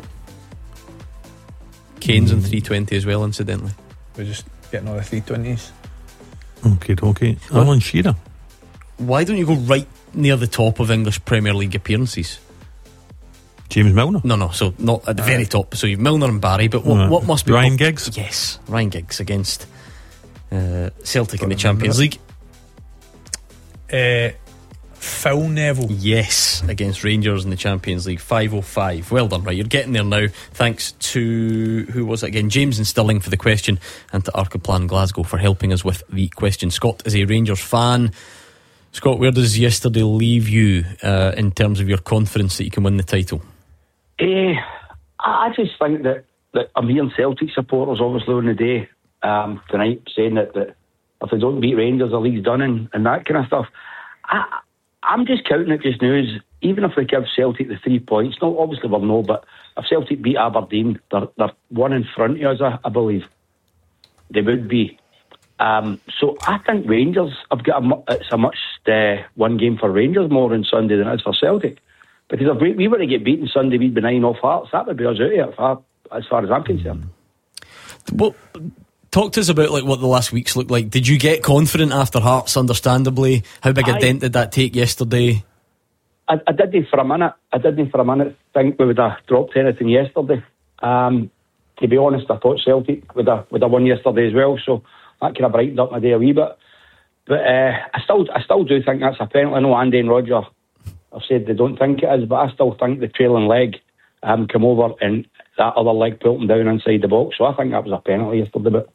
Kane's mm. on three twenty as well, incidentally. We're just getting all the three twenties. Okay, okay. Alan Shearer. Why don't you go right near the top of English Premier League appearances? James Milner? No, no, so not at the uh, very top. So you've Milner and Barry, but what, uh, what must be... Ryan top? Giggs? Yes, Ryan Giggs against uh, Celtic in the Champions League. Uh, Phil Neville. Yes, against Rangers in the Champions League. five oh five. Well done, right? You're getting there now. Thanks to, who was it again? James and Stirling for the question, and to Archiplan Glasgow for helping us with the question. Scott is a Rangers fan. Scott, where does yesterday leave you uh, in terms of your confidence that you can win the title? Eh, I just think that, that I'm hearing Celtic supporters obviously on the day um, tonight saying that, that if they don't beat Rangers, the league's done and, and that kind of stuff. I, I'm just counting it just now as even if they give Celtic the three points, no, obviously we'll know, but if Celtic beat Aberdeen, they're, they're one in front of us, I, I believe. They would be. Um, so I think Rangers have got a, it's a much uh, one game for Rangers more on Sunday than it is for Celtic. Because if we, we were to get beaten Sunday, we'd be nine off Hearts. That would be us out of it, far, as far as I'm concerned. Well, talk to us about like what the last weeks looked like. Did you get confident after Hearts, understandably? How big a I, dent did that take yesterday? I, I didn't for a minute. I didn't for a minute think we would have dropped anything yesterday. Um, to be honest, I thought Celtic would have, would have won yesterday as well, so that kind of brightened up my day a wee bit. But uh, I still I still do think that's a penalty. I know Andy and Roger have said they don't think it is, but I still think the trailing leg um, come over and that other leg pulled him down inside the box. So I think that was a penalty yesterday. But,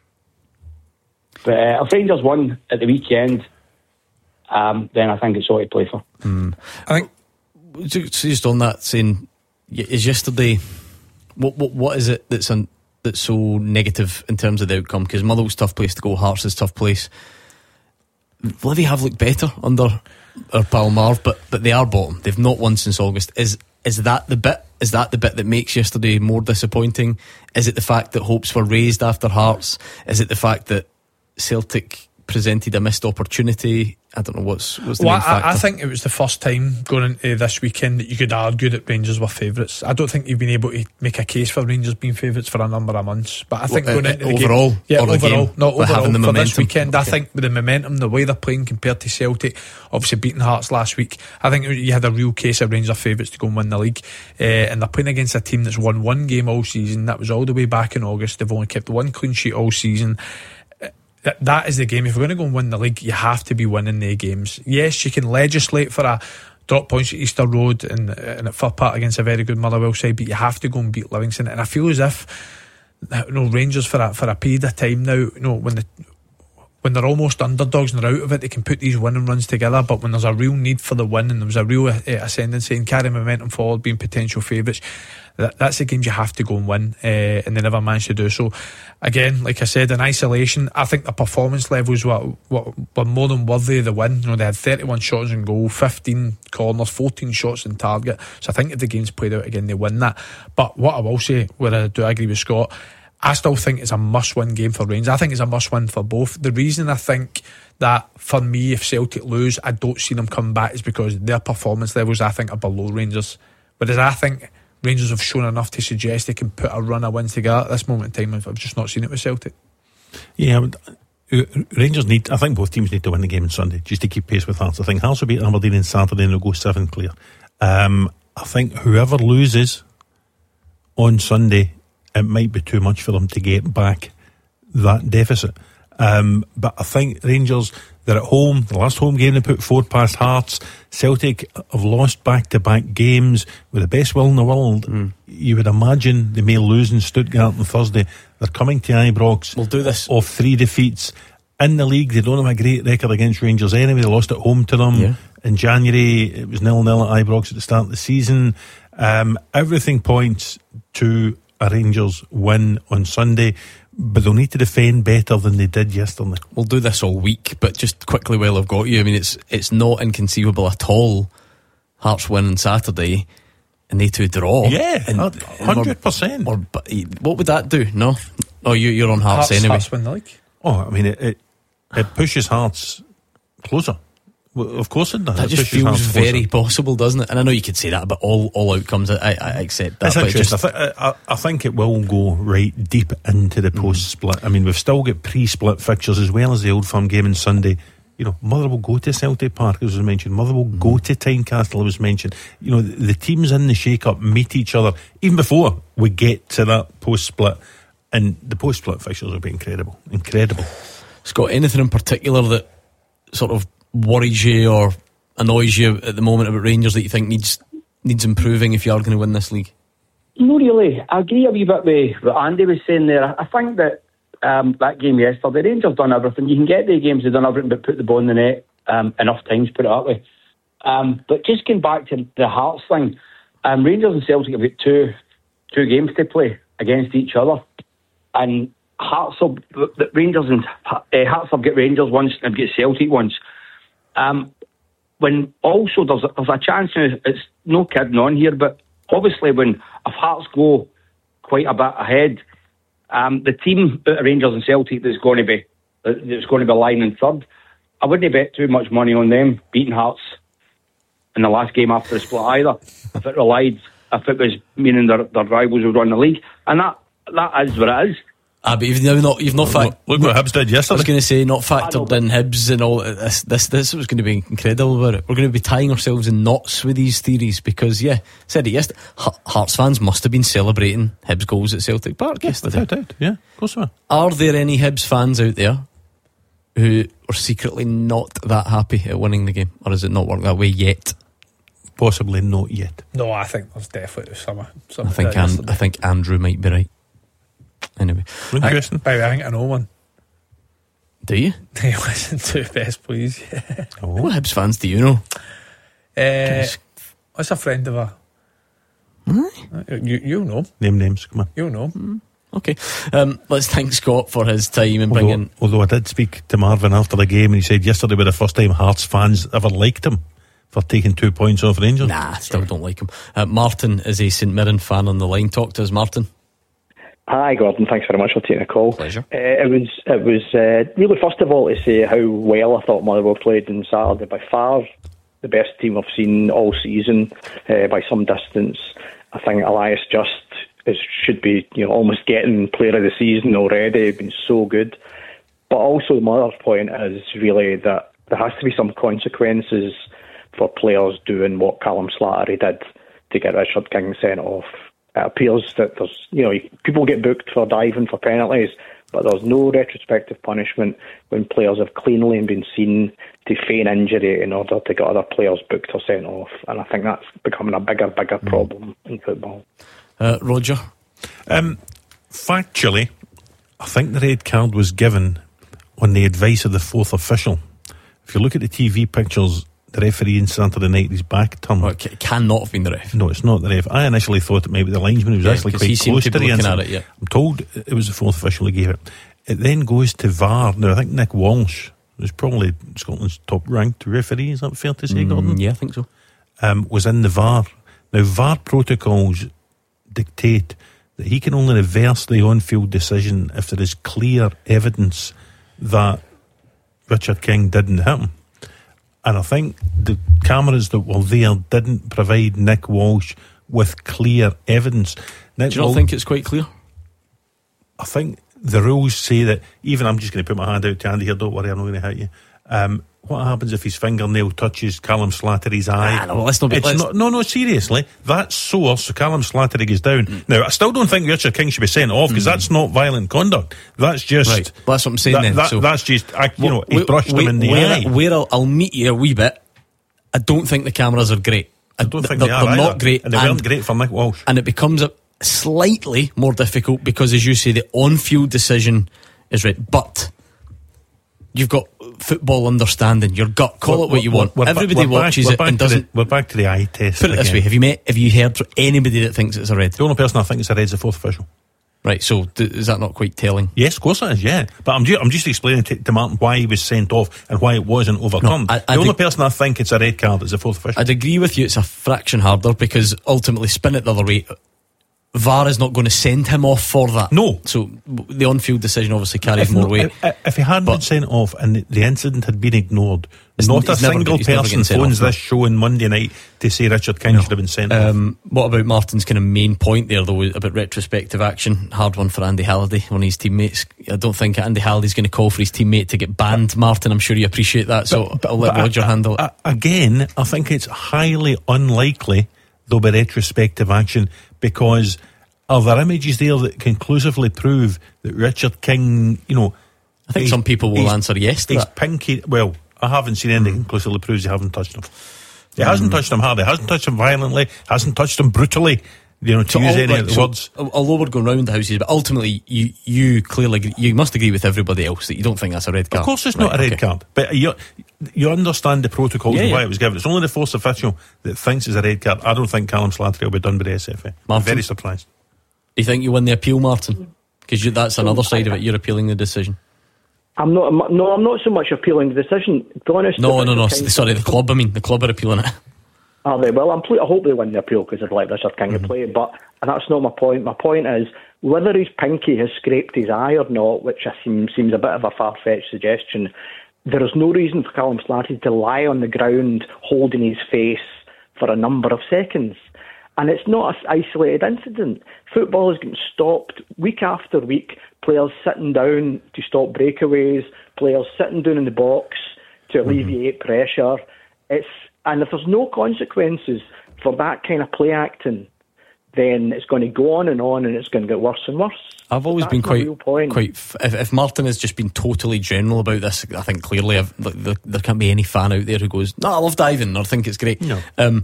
but uh, if Rangers won at the weekend, um, then I think it's all to play for. Mm. I think just on that, saying is yesterday, what what what is it that's un, that's so negative in terms of the outcome? Because Motherwell's tough place to go, Hearts is tough place. Livy have looked better under our pal Marv, but but they are bottom. They've not won since August. Is is that the bit? Is that the bit that makes yesterday more disappointing? Is it the fact that hopes were raised after Hearts? Is it the fact that Celtic presented a missed opportunity? I don't know what's, what's the well, main factor. I, I think it was the first time going into this weekend that you could argue that Rangers were favourites. I don't think you've been able to make a case for Rangers being favourites for a number of months. But I think well, going uh, into the overall, game, yeah, overall, game, not overall having the for momentum. this weekend. Okay. I think with the momentum, the way they're playing compared to Celtic, obviously beating Hearts last week, I think you had a real case of Rangers favourites to go and win the league. Uh, and they're playing against a team that's won one game all season. That was all the way back in August. They've only kept one clean sheet all season. That, that is the game. If you're going to go and win the league, you have to be winning the games. Yes, you can legislate for a drop points at Easter Road and, and at Fir Park against a very good Motherwell side, but you have to go and beat Livingston. And I feel as if, you know, Rangers for a, for a period of time now, you know, when the when they're almost underdogs and they're out of it, they can put these winning runs together. But when there's a real need for the win and there's a real uh, ascendancy and carry momentum forward, being potential favourites, that, that's the games you have to go and win, uh, and they never managed to do so. Again, like I said, in isolation, I think the performance levels were, were, were more than worthy of the win. You know, they had thirty-one shots in goal, fifteen corners, fourteen shots in target. So I think if the game's played out again, they win that. But what I will say, where I do agree with Scott, I still think it's a must-win game for Rangers. I think it's a must-win for both. The reason I think that, for me, if Celtic lose, I don't see them come back is because their performance levels, I think, are below Rangers. Whereas I think Rangers have shown enough to suggest they can put a run of wins together at this moment in time. I've just not seen it with Celtic. Yeah, Rangers need, I think both teams need to win the game on Sunday just to keep pace with Hearts. I think Hearts will beat Aberdeen on Saturday and they'll go seven clear. Um, I think whoever loses on Sunday, it might be too much for them to get back that deficit. Um, but I think Rangers, they're at home. The last home game they put four past Hearts. Celtic have lost back-to-back games with the best will in the world. Mm. You would imagine they may lose in Stuttgart on Thursday. They're coming to Ibrox. We'll do this. Off three defeats. In the league, they don't have a great record against Rangers anyway. They lost at home to them. Yeah. In January, it was nil-nil at Ibrox at the start of the season. Um, everything points to a Rangers win on Sunday, but they'll need to defend better than they did yesterday. We'll do this all week, but just quickly while I've got you, I mean, it's it's not inconceivable at all. Hearts win on Saturday and they two draw. Yeah, and, one hundred percent. Or, or, what would that do? No? Oh, you, you're on Hearts, Hearts anyway. Hearts win the league. Oh, I mean, it, it, it pushes Hearts closer. Well, of course it does. That it just feels very possible, doesn't it? And I know you could say that about all, all outcomes. I, I accept that. It's but interesting. Just, I, th- I, I think it will go right deep into the post-split. Mm. I mean, we've still got pre-split fixtures as well as the Old Firm game on Sunday. You know, Motherwell will go to Celtic Park, as was mentioned. Motherwell will mm. go to Tynecastle, as was mentioned. You know, the, the teams in the shake-up meet each other even before we get to that post-split. And the post-split fixtures will be incredible. Incredible. Scott, anything in particular that sort of worries you or annoys you at the moment about Rangers that you think needs needs improving if you are going to win this league? No, really. I agree a wee bit with what Andy was saying there. I think that um, that game yesterday, Rangers done everything. You can get the games, they've done everything but put the ball in the net um, enough times, put it that way. Um, but just going back to the Hearts thing, um, Rangers and Celtic have got two two games to play against each other, and Hearts will, the Rangers and uh, Hearts have got Rangers once and have got Celtic once. Um, when also there's a, there's a chance now, it's no kidding on here, but obviously when if Hearts go quite a bit ahead, um, the team out of Rangers and Celtic that's going to be that's going to be lying in third, I wouldn't bet too much money on them beating Hearts in the last game after the split either. If it relied, if it was meaning their, their rivals would run the league, and that that is what it is. Ah, but you've now not you've not fact. Look what Hibs did yesterday. I was going to say not factored in Hibs and all this. This this was going to be incredible about it. We're going to be tying ourselves in knots with these theories because yeah, said it yesterday. Hearts fans must have been celebrating Hibs goals at Celtic Park yeah, yesterday. Without doubt, yeah, of course so. Are there any Hibs fans out there who are secretly not that happy at winning the game, or has it not worked that way yet? Possibly not yet. No, I think there's definitely some. some I think An- I think Andrew might be right. Anyway, interesting. By the way, I think I know one. Do you? They listen to Best Please. Yeah. Oh. What Hibs fans do you know? Uh, what's a friend of a? Mm. You you know. Name names. Come on. You know. Mm. Okay, um, let's thank Scott for his time and although, bringing. Although I did speak to Marvin after the game, and he said yesterday was the first time Hearts fans ever liked him for taking two points off Rangers. Nah, still don't like him. Uh, Martin is a St Mirren fan on the line. Talk to us, Martin. Hi, Gordon. Thanks very much for taking a call. Pleasure. Uh, it was it was uh, really, first of all, to say how well I thought Motherwell played on Saturday. By far the best team I've seen all season, uh, by some distance. I think Elias Just is, should be, you know, almost getting Player of the Season already. He's been so good. But also the other point is really that there has to be some consequences for players doing what Callum Slattery did to get Richard King sent off. It appears that there's, you know, people get booked for diving for penalties, but there's no retrospective punishment when players have cleanly been seen to feign injury in order to get other players booked or sent off. And I think that's becoming a bigger, bigger problem in football. Uh, Roger? Um, factually, I think the red card was given on the advice of the fourth official. If you look at the T V pictures, the referee in Saturday night, his back turned. Well, it cannot have been the ref. No, it's not the ref. I initially thought it might be the linesman who was yeah, actually quite he close to, to the incident. at it, yeah. I'm told it was the fourth official who gave it. It then goes to V A R. Now, I think Nick Walsh, who's probably Scotland's top ranked referee, is that fair to say, mm, Gordon? Yeah, I think so. Um, was in the V A R. Now, V A R protocols dictate that he can only reverse the on-field decision if there is clear evidence that Richard King didn't hit him. And I think the cameras that were there didn't provide Nick Walsh with clear evidence. Nick Do you not Wal- think it's quite clear? I think the rules say that, even I'm just going to put my hand out to Andy here, don't worry, I'm not going to hit you. Um, what happens if his fingernail touches Callum Slattery's eye? Ah, no, let's not be, it's let's not, no, no, seriously. That's sore, so Callum Slattery goes down. Mm. Now, I still don't think Richard King should be sent off because mm. that's not violent conduct. That's just. Right, well, that's what I'm saying that, then. That, so, that's just, I, you well, know, he brushed him in the where, eye. Where I'll, I'll meet you a wee bit, I don't think the cameras are great. I don't think they're, they are they're either. not great. And they and, weren't great for Nick Walsh. And it becomes a slightly more difficult because, as you say, the on-field decision is right. But you've got football understanding, your gut, call we're, it what you we're, want. we're Everybody back, watches we're back, it and doesn't. The, we're back to the eye test. Put it again. this way: Have you met? Have you heard anybody that thinks it's a red? The only person I think it's a red is the fourth official. Right. So d- is that not quite telling? Yes, of course it is. Yeah, but I'm just, I'm just explaining to, to Martin why he was sent off and why it wasn't overturned. No, I, the I'd only ag- person I think it's a red card is the fourth official. I'd agree with you. It's a fraction harder because ultimately, spin it the other way. V A R is not going to send him off for that. No. So the on-field decision obviously carries if more no, weight. If, if he hadn't been sent off and the, the incident had been ignored, It's not n- a he's never single get- he's never person getting sent phones off, no. this show on Monday night to say Richard King No. should have been sent off. Um, what about Martin's kind of main point there, though, about retrospective action? Hard one for Andy Halliday, one of his teammates. I don't think Andy Halliday's going to call for his teammate to get banned, Martin. I'm sure you appreciate that, so But- but- I'll let but Roger I- handle it. I- Again, I think it's highly unlikely there'll be retrospective action because are there images there that conclusively prove that Richard King, you know, I think some people will answer yes to he's that. pinky. Well, I haven't seen anything conclusively proves he haven't touched him. He mm. hasn't touched him hard. He hasn't touched him violently. Hasn't touched him brutally. You know, to so use all, any right, of the so, words. Although we're going round the houses, but ultimately, you you clearly agree, you must agree with everybody else that you don't think that's a red card. Of course, it's right, not a red okay. card. But you you understand the protocols yeah, and why yeah. it was given. It's only the fourth official that thinks it's a red card. I don't think Callum Slattery will be done by the S F A. I'm very surprised. Do you think you win the appeal, Martin? Because that's another side of it. You're appealing the decision. I'm not. I'm, no, I'm not so much appealing the decision. To be honest, no, no, no. Sorry, the club. I mean, the club are appealing it. Are they? Well, I'm. I hope they win the appeal because I'd like Richard King mm-hmm. to play. But and that's not my point. My point is whether his pinky has scraped his eye or not, which I seem, seems a bit of a far-fetched suggestion. There is no reason for Callum Slattery to lie on the ground holding his face for a number of seconds. And it's not an isolated incident. Football is getting stopped week after week. Players sitting down to stop breakaways. Players sitting down in the box to alleviate mm-hmm. pressure. It's and if there's no consequences for that kind of play acting, then it's going to go on and on, and it's going to get worse and worse. I've always That's been quite, quite. If, if Martin has just been totally general about this, I think clearly I've, there, there can't be any fan out there who goes, "No, I love diving," or think it's great. No. Um,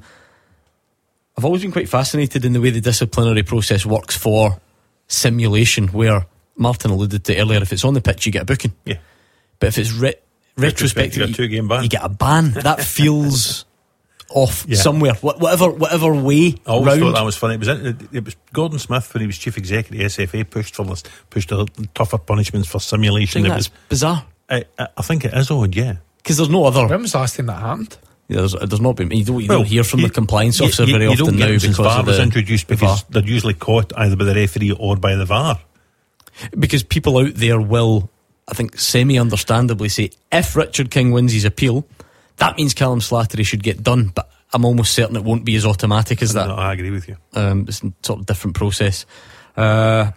I've always been quite fascinated in the way the disciplinary process works for simulation, where Martin alluded to earlier, if it's on the pitch you get a booking. Yeah. But if it's re- retrospective, you get a two game ban. You get a ban. That feels off yeah. somewhere. Wh- whatever whatever way. I always round. thought that was funny. It was, in, it was Gordon Smith when he was chief executive of the S F A pushed for this, pushed the tougher punishments for simulation. It was bizarre. I, I think it is odd, yeah. Because there's no other. When was the last time that happened? Yeah, there's, there's not been. You don't, you well, don't hear from you, the compliance you, officer you, very you often don't get now because because V A R of the was introduced because V A R. they're usually caught either by the referee or by the V A R. Because people out there will, I think, semi-understandably say, if Richard King wins his appeal, that means Callum Slattery should get done. But I'm almost certain it won't be as automatic as that. No, I agree with you. Um, it's a sort of different process. Uh,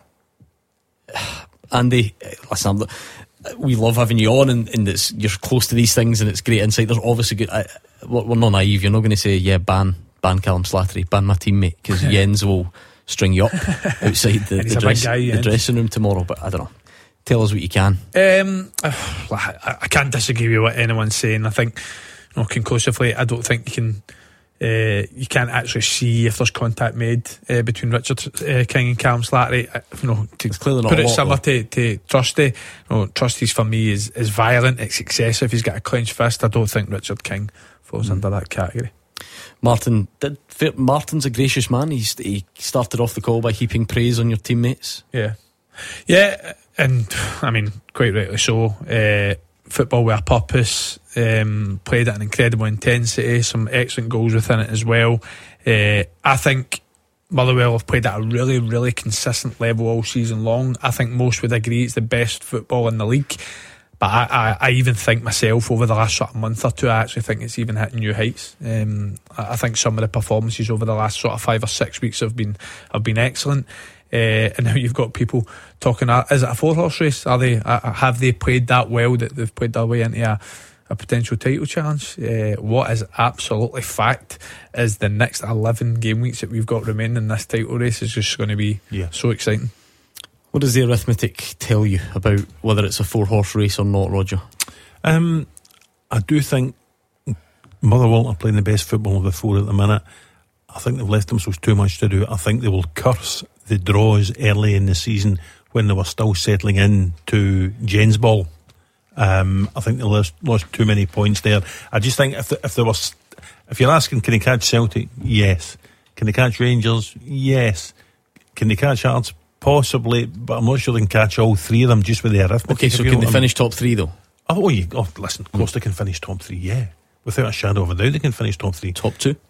Andy, listen, I'm, we love having you on, and, and it's, you're close to these things, and it's great insight. There's obviously good. I, we're not naive. You're not going to say, "Yeah, ban, ban Callum Slattery, ban my teammate," because Jens will string you up outside the, the, dress, guy, the dressing room tomorrow. But I don't know. Tell us what you can. Um, I, I can't disagree with what anyone's saying. I think, you know, conclusively, I don't think you can. Uh, you can't actually see if there's contact made uh, between Richard uh, King and Callum Slattery. Uh, you know, to it's clearly not put a it lot, similar to, to Trusty. You know, Trusty's for me is, is violent. It's excessive. He's got a clenched fist. I don't think Richard King falls mm. under that category. Martin, did, Martin's a gracious man. He's, he started off the call by heaping praise on your teammates. Yeah, yeah, and I mean, quite rightly so. Uh, football with a purpose, um, played at an incredible intensity, some excellent goals within it as well. Uh, I think Motherwell have played at a really, really consistent level all season long. I think most would agree it's the best football in the league. But I, I, I even think myself over the last sort of month or two, I actually think it's even hitting new heights. Um, I, I think some of the performances over the last sort of five or six weeks have been have been excellent. Uh, and now you've got people talking, is it a four horse race? Are they? Uh, have they played that well that they've played their way into a, a potential title challenge? Uh, what is absolutely fact is the next eleven game weeks that we've got remaining in this title race is just going to be yeah. so exciting. What does the arithmetic tell you about whether it's a four horse race or not, Roger? Um, I do think Motherwell are playing the best football of the four at the minute. I think they've left themselves too much to do. I think they will curse the draws early in the season when they were still settling in to Jens ball. Um, I think they lost, lost too many points there. I just think if the, if there was, if you're asking, can they catch Celtic? Yes. Can they catch Rangers? Yes. Can they catch Hearts? Possibly, but I'm not sure they can catch all three of them just with the arithmetic. Okay, so can they finish top three though? Oh, you, oh listen, of course mm. they can finish top three. Yeah, without a shadow of a doubt, they can finish top three. Top two.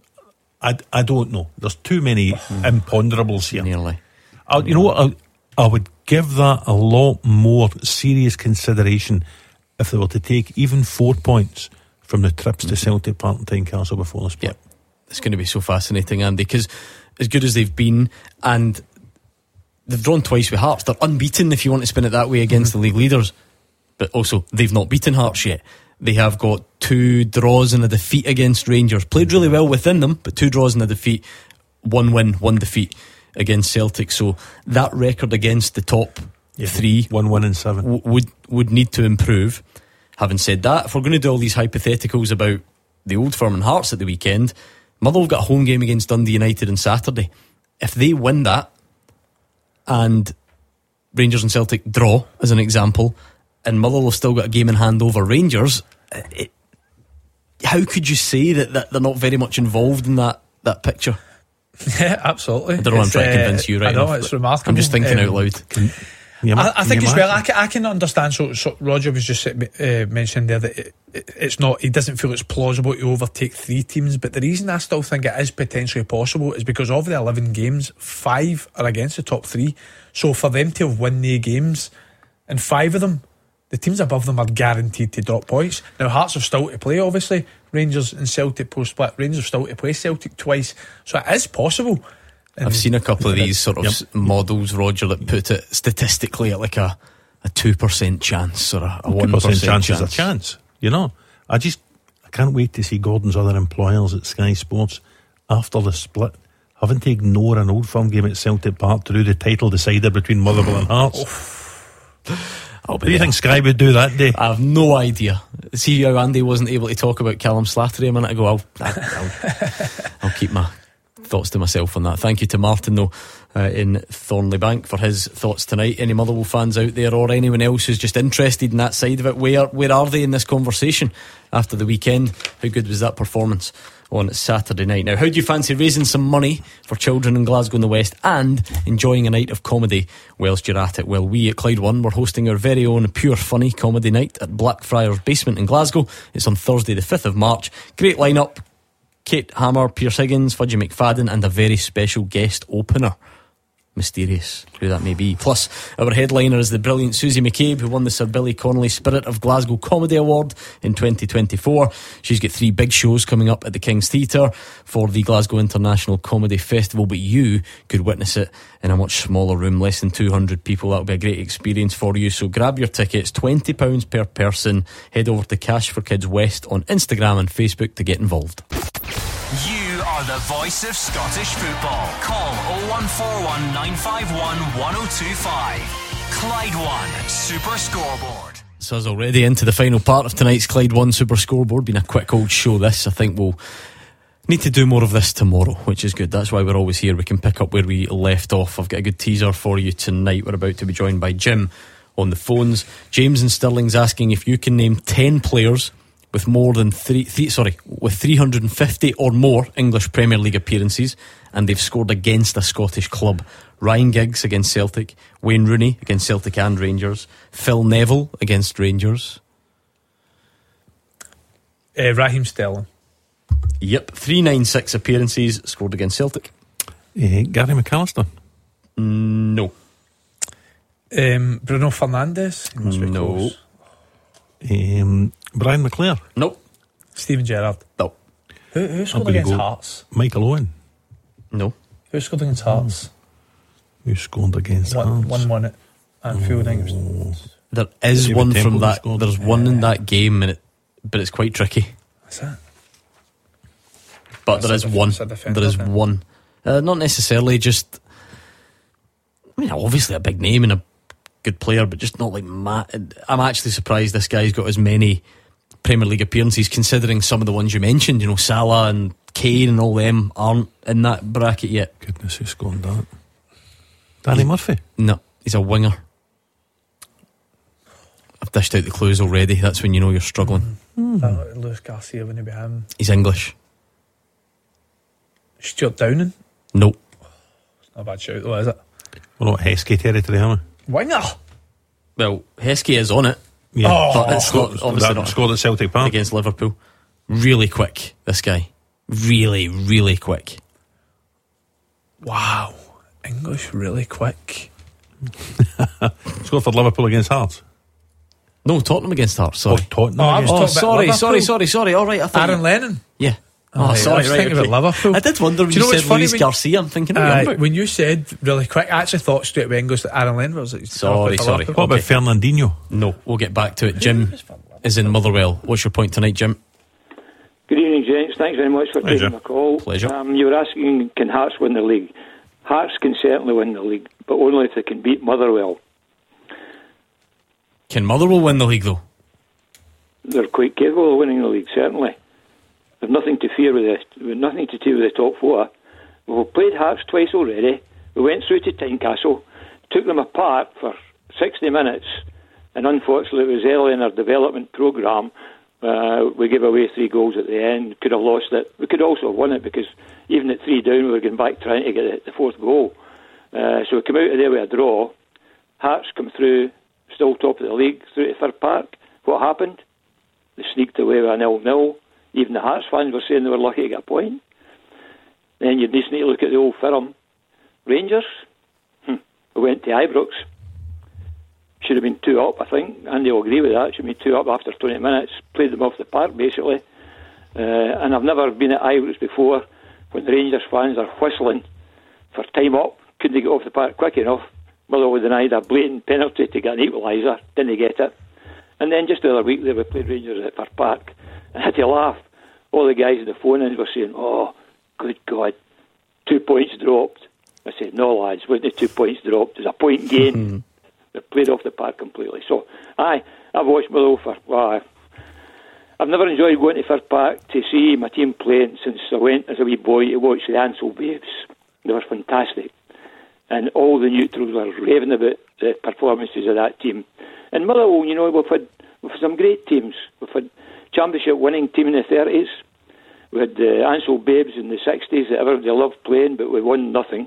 I, I don't know. There's too many mm. imponderables here. Nearly. I, you know what? I, I would give that a lot more serious consideration if they were to take even four points from the trips mm. to Celtic Park and Tynecastle before the split. Yeah, it's going to be so fascinating, Andy, because as good as they've been, and they've drawn twice with Hearts, they're unbeaten if you want to spin it that way against mm. the league leaders, but also they've not beaten Hearts yet. They have got two draws and a defeat against Rangers. Played really well within them, but two draws and a defeat. One win, one defeat against Celtic. So that record against the top yeah, three, one win and seven, w- would would need to improve. Having said that, if we're going to do all these hypotheticals about the Old Firm and Hearts at the weekend, Motherwell have got a home game against Dundee United on Saturday. If they win that, and Rangers and Celtic draw, as an example, and Motherwell have still got a game in hand over Rangers, it, how could you say that, that they're not very much involved in that, that picture? Yeah, absolutely. I don't know what I'm trying to convince you right I know, now, it's but remarkable. I'm just thinking Um, out loud. Can, Yeah, I, I think you as well, I imagine? can, I can understand. So, so Roger was just uh, mentioning there that it, it, it's not. He doesn't feel it's plausible to overtake three teams. But the reason I still think it is potentially possible is because of the eleven games, five are against the top three. So for them to have won the games, and five of them, the teams above them are guaranteed to drop points. Now Hearts have still to play, obviously. Rangers and Celtic post split. Rangers have still to play Celtic twice. So it is possible. I've seen a couple of these sort of Yep. s- models, Roger, that put it statistically at like a a two percent chance or a, a one Two percent percent chance chance. is a chance. You know, I just I can't wait to see Gordon's other employers at Sky Sports after the split having to ignore an Old Firm game at Celtic Park to do the title decider between Motherwell and Hearts. I'll be What do you there. think Sky would do that day? I have no idea. See how Andy wasn't able to talk about Callum Slattery a minute ago. I'll, I'll, I'll keep my thoughts to myself on that. Thank you to Martin though uh, in Thornley Bank for his thoughts tonight. Any Motherwell fans out there or anyone else who's just interested in that side of it, where where are they in this conversation after the weekend? How good was that performance on Saturday night? Now, how do you fancy raising some money for children in Glasgow and the West and enjoying a night of comedy whilst you're at it? Well, we at Clyde One, we're hosting our very own Pure Funny comedy night at Blackfriars Basement in Glasgow. It's on Thursday the fifth of March. Great lineup: Kate Hammer, Pierce Higgins, Fudgy McFadden, and a very special guest opener. Mysterious who that may be. Plus, our headliner is the brilliant Susie McCabe, who won the Sir Billy Connolly Spirit of Glasgow Comedy Award in twenty twenty-four. She's got three big shows coming up at the King's Theatre for the Glasgow International Comedy Festival, but you could witness it in a much smaller room, less than two hundred people. That'll be a great experience for you, so grab your tickets, twenty pounds per person. Head over to Cash for Kids West on Instagram and Facebook to get involved. You are the voice of Scottish football. Call oh one four one, nine five one, one oh two five. Clyde One Super Scoreboard. So as already into the final part of tonight's Clyde One Super Scoreboard. Been a quick old show this. I think we'll need to do more of this tomorrow, which is good. That's why we're always here. We can pick up where we left off. I've got a good teaser for you tonight. We're about to be joined by Jim on the phones. James in Stirling's asking if you can name ten players with more than three, three sorry, with three hundred fifty or more English Premier League appearances, and they've scored against a Scottish club. Ryan Giggs against Celtic, Wayne Rooney against Celtic and Rangers, Phil Neville against Rangers. Uh, Raheem Sterling. Yep, three ninety-six appearances, scored against Celtic. Eh, Gary McAllister. No. Um, Bruno Fernandes. He must be No. close. Um, Brian McClare. Nope. Steven Gerrard. No. Who, who I'm scored gonna against go Hearts? Michael Owen. No. Who scored against Hearts? Who scored against One, Hearts? one won it. Anfield, I think it was. There is David one Temple from that. scored. There's one in that game, and it, but it's quite tricky. What's that? But That's there a is def- one. that's a defender, There is then. one. Uh, not necessarily just. I mean, obviously a big name and a good player, but just not like Matt. I'm actually surprised this guy's got as many Premier League appearances, considering some of the ones you mentioned. You know, Salah and Kane and all them aren't in that bracket yet. Goodness, who scored that? Danny Murphy. No, he's a winger. I've dished out the clues already. That's when you know you're struggling. Uh, Luis Garcia wouldn't be him. He's English. Stuart Downing. Nope. It's not a bad shout though, is it? Well, not Heskey territory, am Winger. Well, Heskey is on it. Yeah. Oh. But it's not, Scored- obviously that not scored at Celtic Park. against Liverpool. Really quick, this guy. Really, really quick. Wow. English really quick. Scored for Liverpool against Hearts. No, Tottenham against Hearts, sorry. Oh, Tottenham. Oh, I was against- Oh, talking about sorry, Liverpool. sorry, sorry, sorry. All right, I thought. Aaron you- Lennon. Yeah. Oh, Oh, yeah, sorry, I was right. thinking okay. about Liverpool. I did wonder when Do you, you know what's said funny Luis when- Garcia. I'm thinking, oh, Uh, remember. when you said really quick, I actually thought straight away English that Aaron Lennon was like, Sorry, for sorry. Liverpool. What about Okay. Fernandinho? No, we'll get back to it. Jim is in Motherwell. What's your point tonight, Jim? Good evening, gents. Thanks very much for Pleasure. taking my call. Pleasure. Um, you were asking, can Hearts win the league? Hearts can certainly win the league, but only if they can beat Motherwell. Can Motherwell win the league, though? they're quite capable of winning the league, certainly. There's nothing to fear with this. We've nothing to do with the top four. We've played Hearts twice already. We went through to Tynecastle, took them apart for sixty minutes, and unfortunately it was early in our development programme. Uh, we gave away three goals at the end, could have lost it. We could also have won it because even at three down we were going back trying to get the fourth goal. Uh, so we came out of there with a draw. Hearts come through, still top of the league, through to Fir Park. What happened? They sneaked away with a nil-nil. Even the Hearts fans were saying they were lucky to get a point. Then you just need to look at the old firm. Rangers, hmm. we went to Ibrox. Should have been two up, I think. Andy will agree with that. Should have been two up after twenty minutes. Played them off the park, basically. Uh, and I've never been at Ibrox before when the Rangers fans are whistling for time up. Couldn't get off the park quick enough. Motherwell denied a blatant penalty to get an equaliser. Didn't get it. And then just the other week there we played Rangers at Fir Park. I had to laugh. All the guys on the phone-ins were saying, oh, good God, two points dropped. I said, no, lads, wasn't two points dropped. There's a point gained. They played off the park completely. So, aye, I've watched Motherwell for, well, I've never enjoyed going to Fir Park to see my team playing since I went as a wee boy to watch the Ansel Babes. They were fantastic. And all the neutrals were raving about the performances of that team. And Motherwell, you know, we've had, we've had some great teams. We've had championship winning team in the thirties. We had the Ansel Babes in the sixties that everybody loved playing, but we won nothing.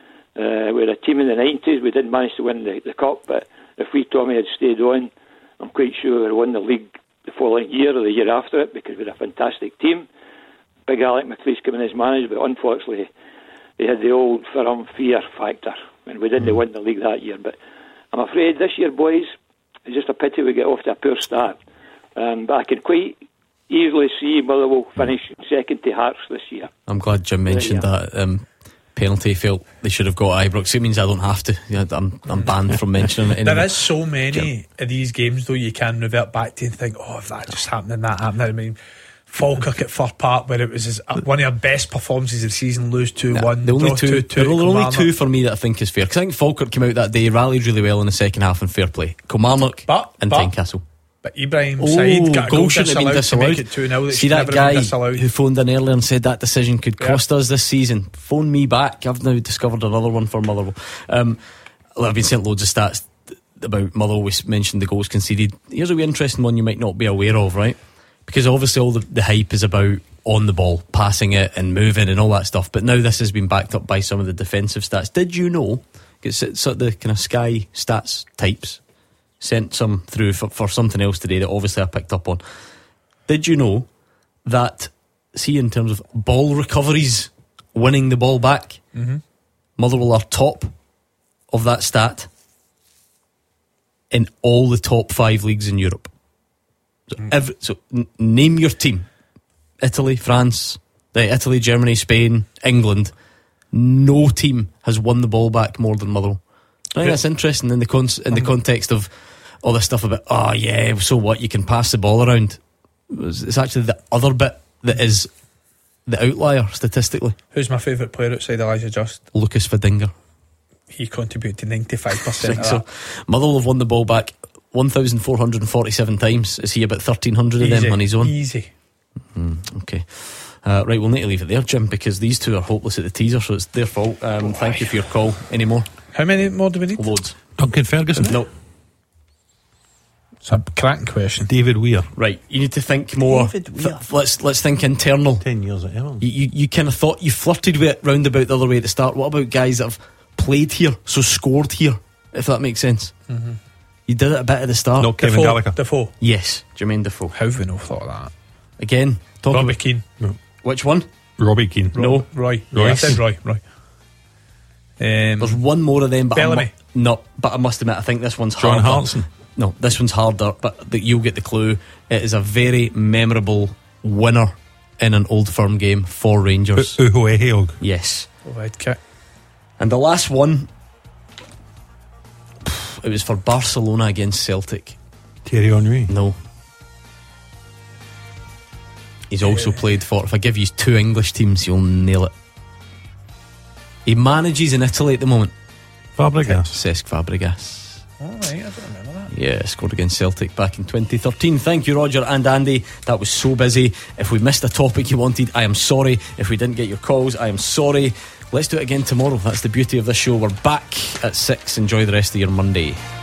Uh, we had a team in the nineties. We didn't manage to win the, the cup, but if we Tommy had stayed on, I'm quite sure we would have won the league the following year or the year after it, because we had a fantastic team. Big Alec McLeish came in as manager, but unfortunately they had the old firm fear factor, and we didn't mm. win the league that year. But I'm afraid this year, boys, it's just a pity we get off to a poor start. Um, but I can quite easily see Motherwell finish second to Hearts this year. I'm glad Jim mentioned that um, penalty felt they should have got Ibrox. It means I don't have to. Yeah, I'm, I'm banned from mentioning it anymore. There is so many of these games though you can revert back to and think, oh, if that just happened and that happened. I mean, Falkirk at Fir Park, where it was his, uh, one of our best performances of the season, lose two one. The only two, two, there are only two for me that I think is fair, because I think Falkirk came out that day, rallied really well in the second half, and fair play. Kilmarnock but, and but, Tynecastle. But Ibrahim oh, Said got a goal shouldn't have been disallowed. To make it two nil. See that guy who phoned in earlier and said that decision could cost yeah. us this season? Phone me back. I've now discovered another one for Motherwell. Um, I've been sent loads of stats about Motherwell. We mentioned the goals conceded. Here's a wee interesting one you might not be aware of, right? Because obviously all the, the hype is about on the ball, passing it and moving and all that stuff, but now this has been backed up by some of the defensive stats. Did you know, it's, it's sort of the kind of Sky stats types sent some through for, for something else today that obviously I picked up on. Did you know that, see, in terms of ball recoveries, winning the ball back, mm-hmm. Motherwell are top of that stat in all the top five leagues in Europe. So, mm. every, so n- name your team. Italy, France, Italy, Germany, Spain, England. No team has won the ball back more than Motherwell. I think that's interesting in the con- in the context of all this stuff about, oh yeah, so what, you can pass the ball around. It's actually the other bit that is the outlier statistically. Who's my favourite player outside Elijah Just? Lucas Fadinger. He contributed to ninety-five percent of so. that. Motherwell have won the ball back one thousand four hundred forty-seven times. Is he about thirteen hundred of them on his own? Easy. Mm, okay. Uh, right, we'll need to leave it there, Jim, because these two are hopeless at the teaser, so it's their fault. Um, thank you for your call. Any more? How many more do we need? Loads. Duncan Ferguson? No. It's a cracking question. David Weir. Right, you need to think more. David Weir. Th- let's let's think internal. Ten years at Everton. You, you, you kind of thought you flirted with it roundabout the other way at the start. What about guys that have played here, so scored here, if that makes sense? Mm-hmm. You did it a bit at the start. No, Kevin Defoe, Gallagher. Defoe. Yes, Jermaine Defoe. How have we not thought of that? Again, talk Robbie about, Keane. No. Which one? Robbie Keane. No. Roy. Roy. Yeah, I said Roy. Roy. Um, There's one more of them, but Bellamy. I'm mu- no, but I must admit, I think this one's John harder. Hartson. No, this one's harder, but the, you'll get the clue. It is a very memorable winner in an Old Firm game for Rangers. U- Uho Eheog. Yes. Overhead kick. And the last one, it was for Barcelona against Celtic. Thierry Henry. No. He's also played for, if I give you two English teams, you'll nail it. He manages in Italy at the moment. Fabregas. Cesc Fabregas. Oh, right, I don't remember that. Yeah, scored against Celtic back in twenty thirteen. Thank you, Roger and Andy. That was so busy. If we missed a topic you wanted, I am sorry. If we didn't get your calls, I am sorry. Let's do it again tomorrow. That's the beauty of this show. We're back at six. Enjoy the rest of your Monday.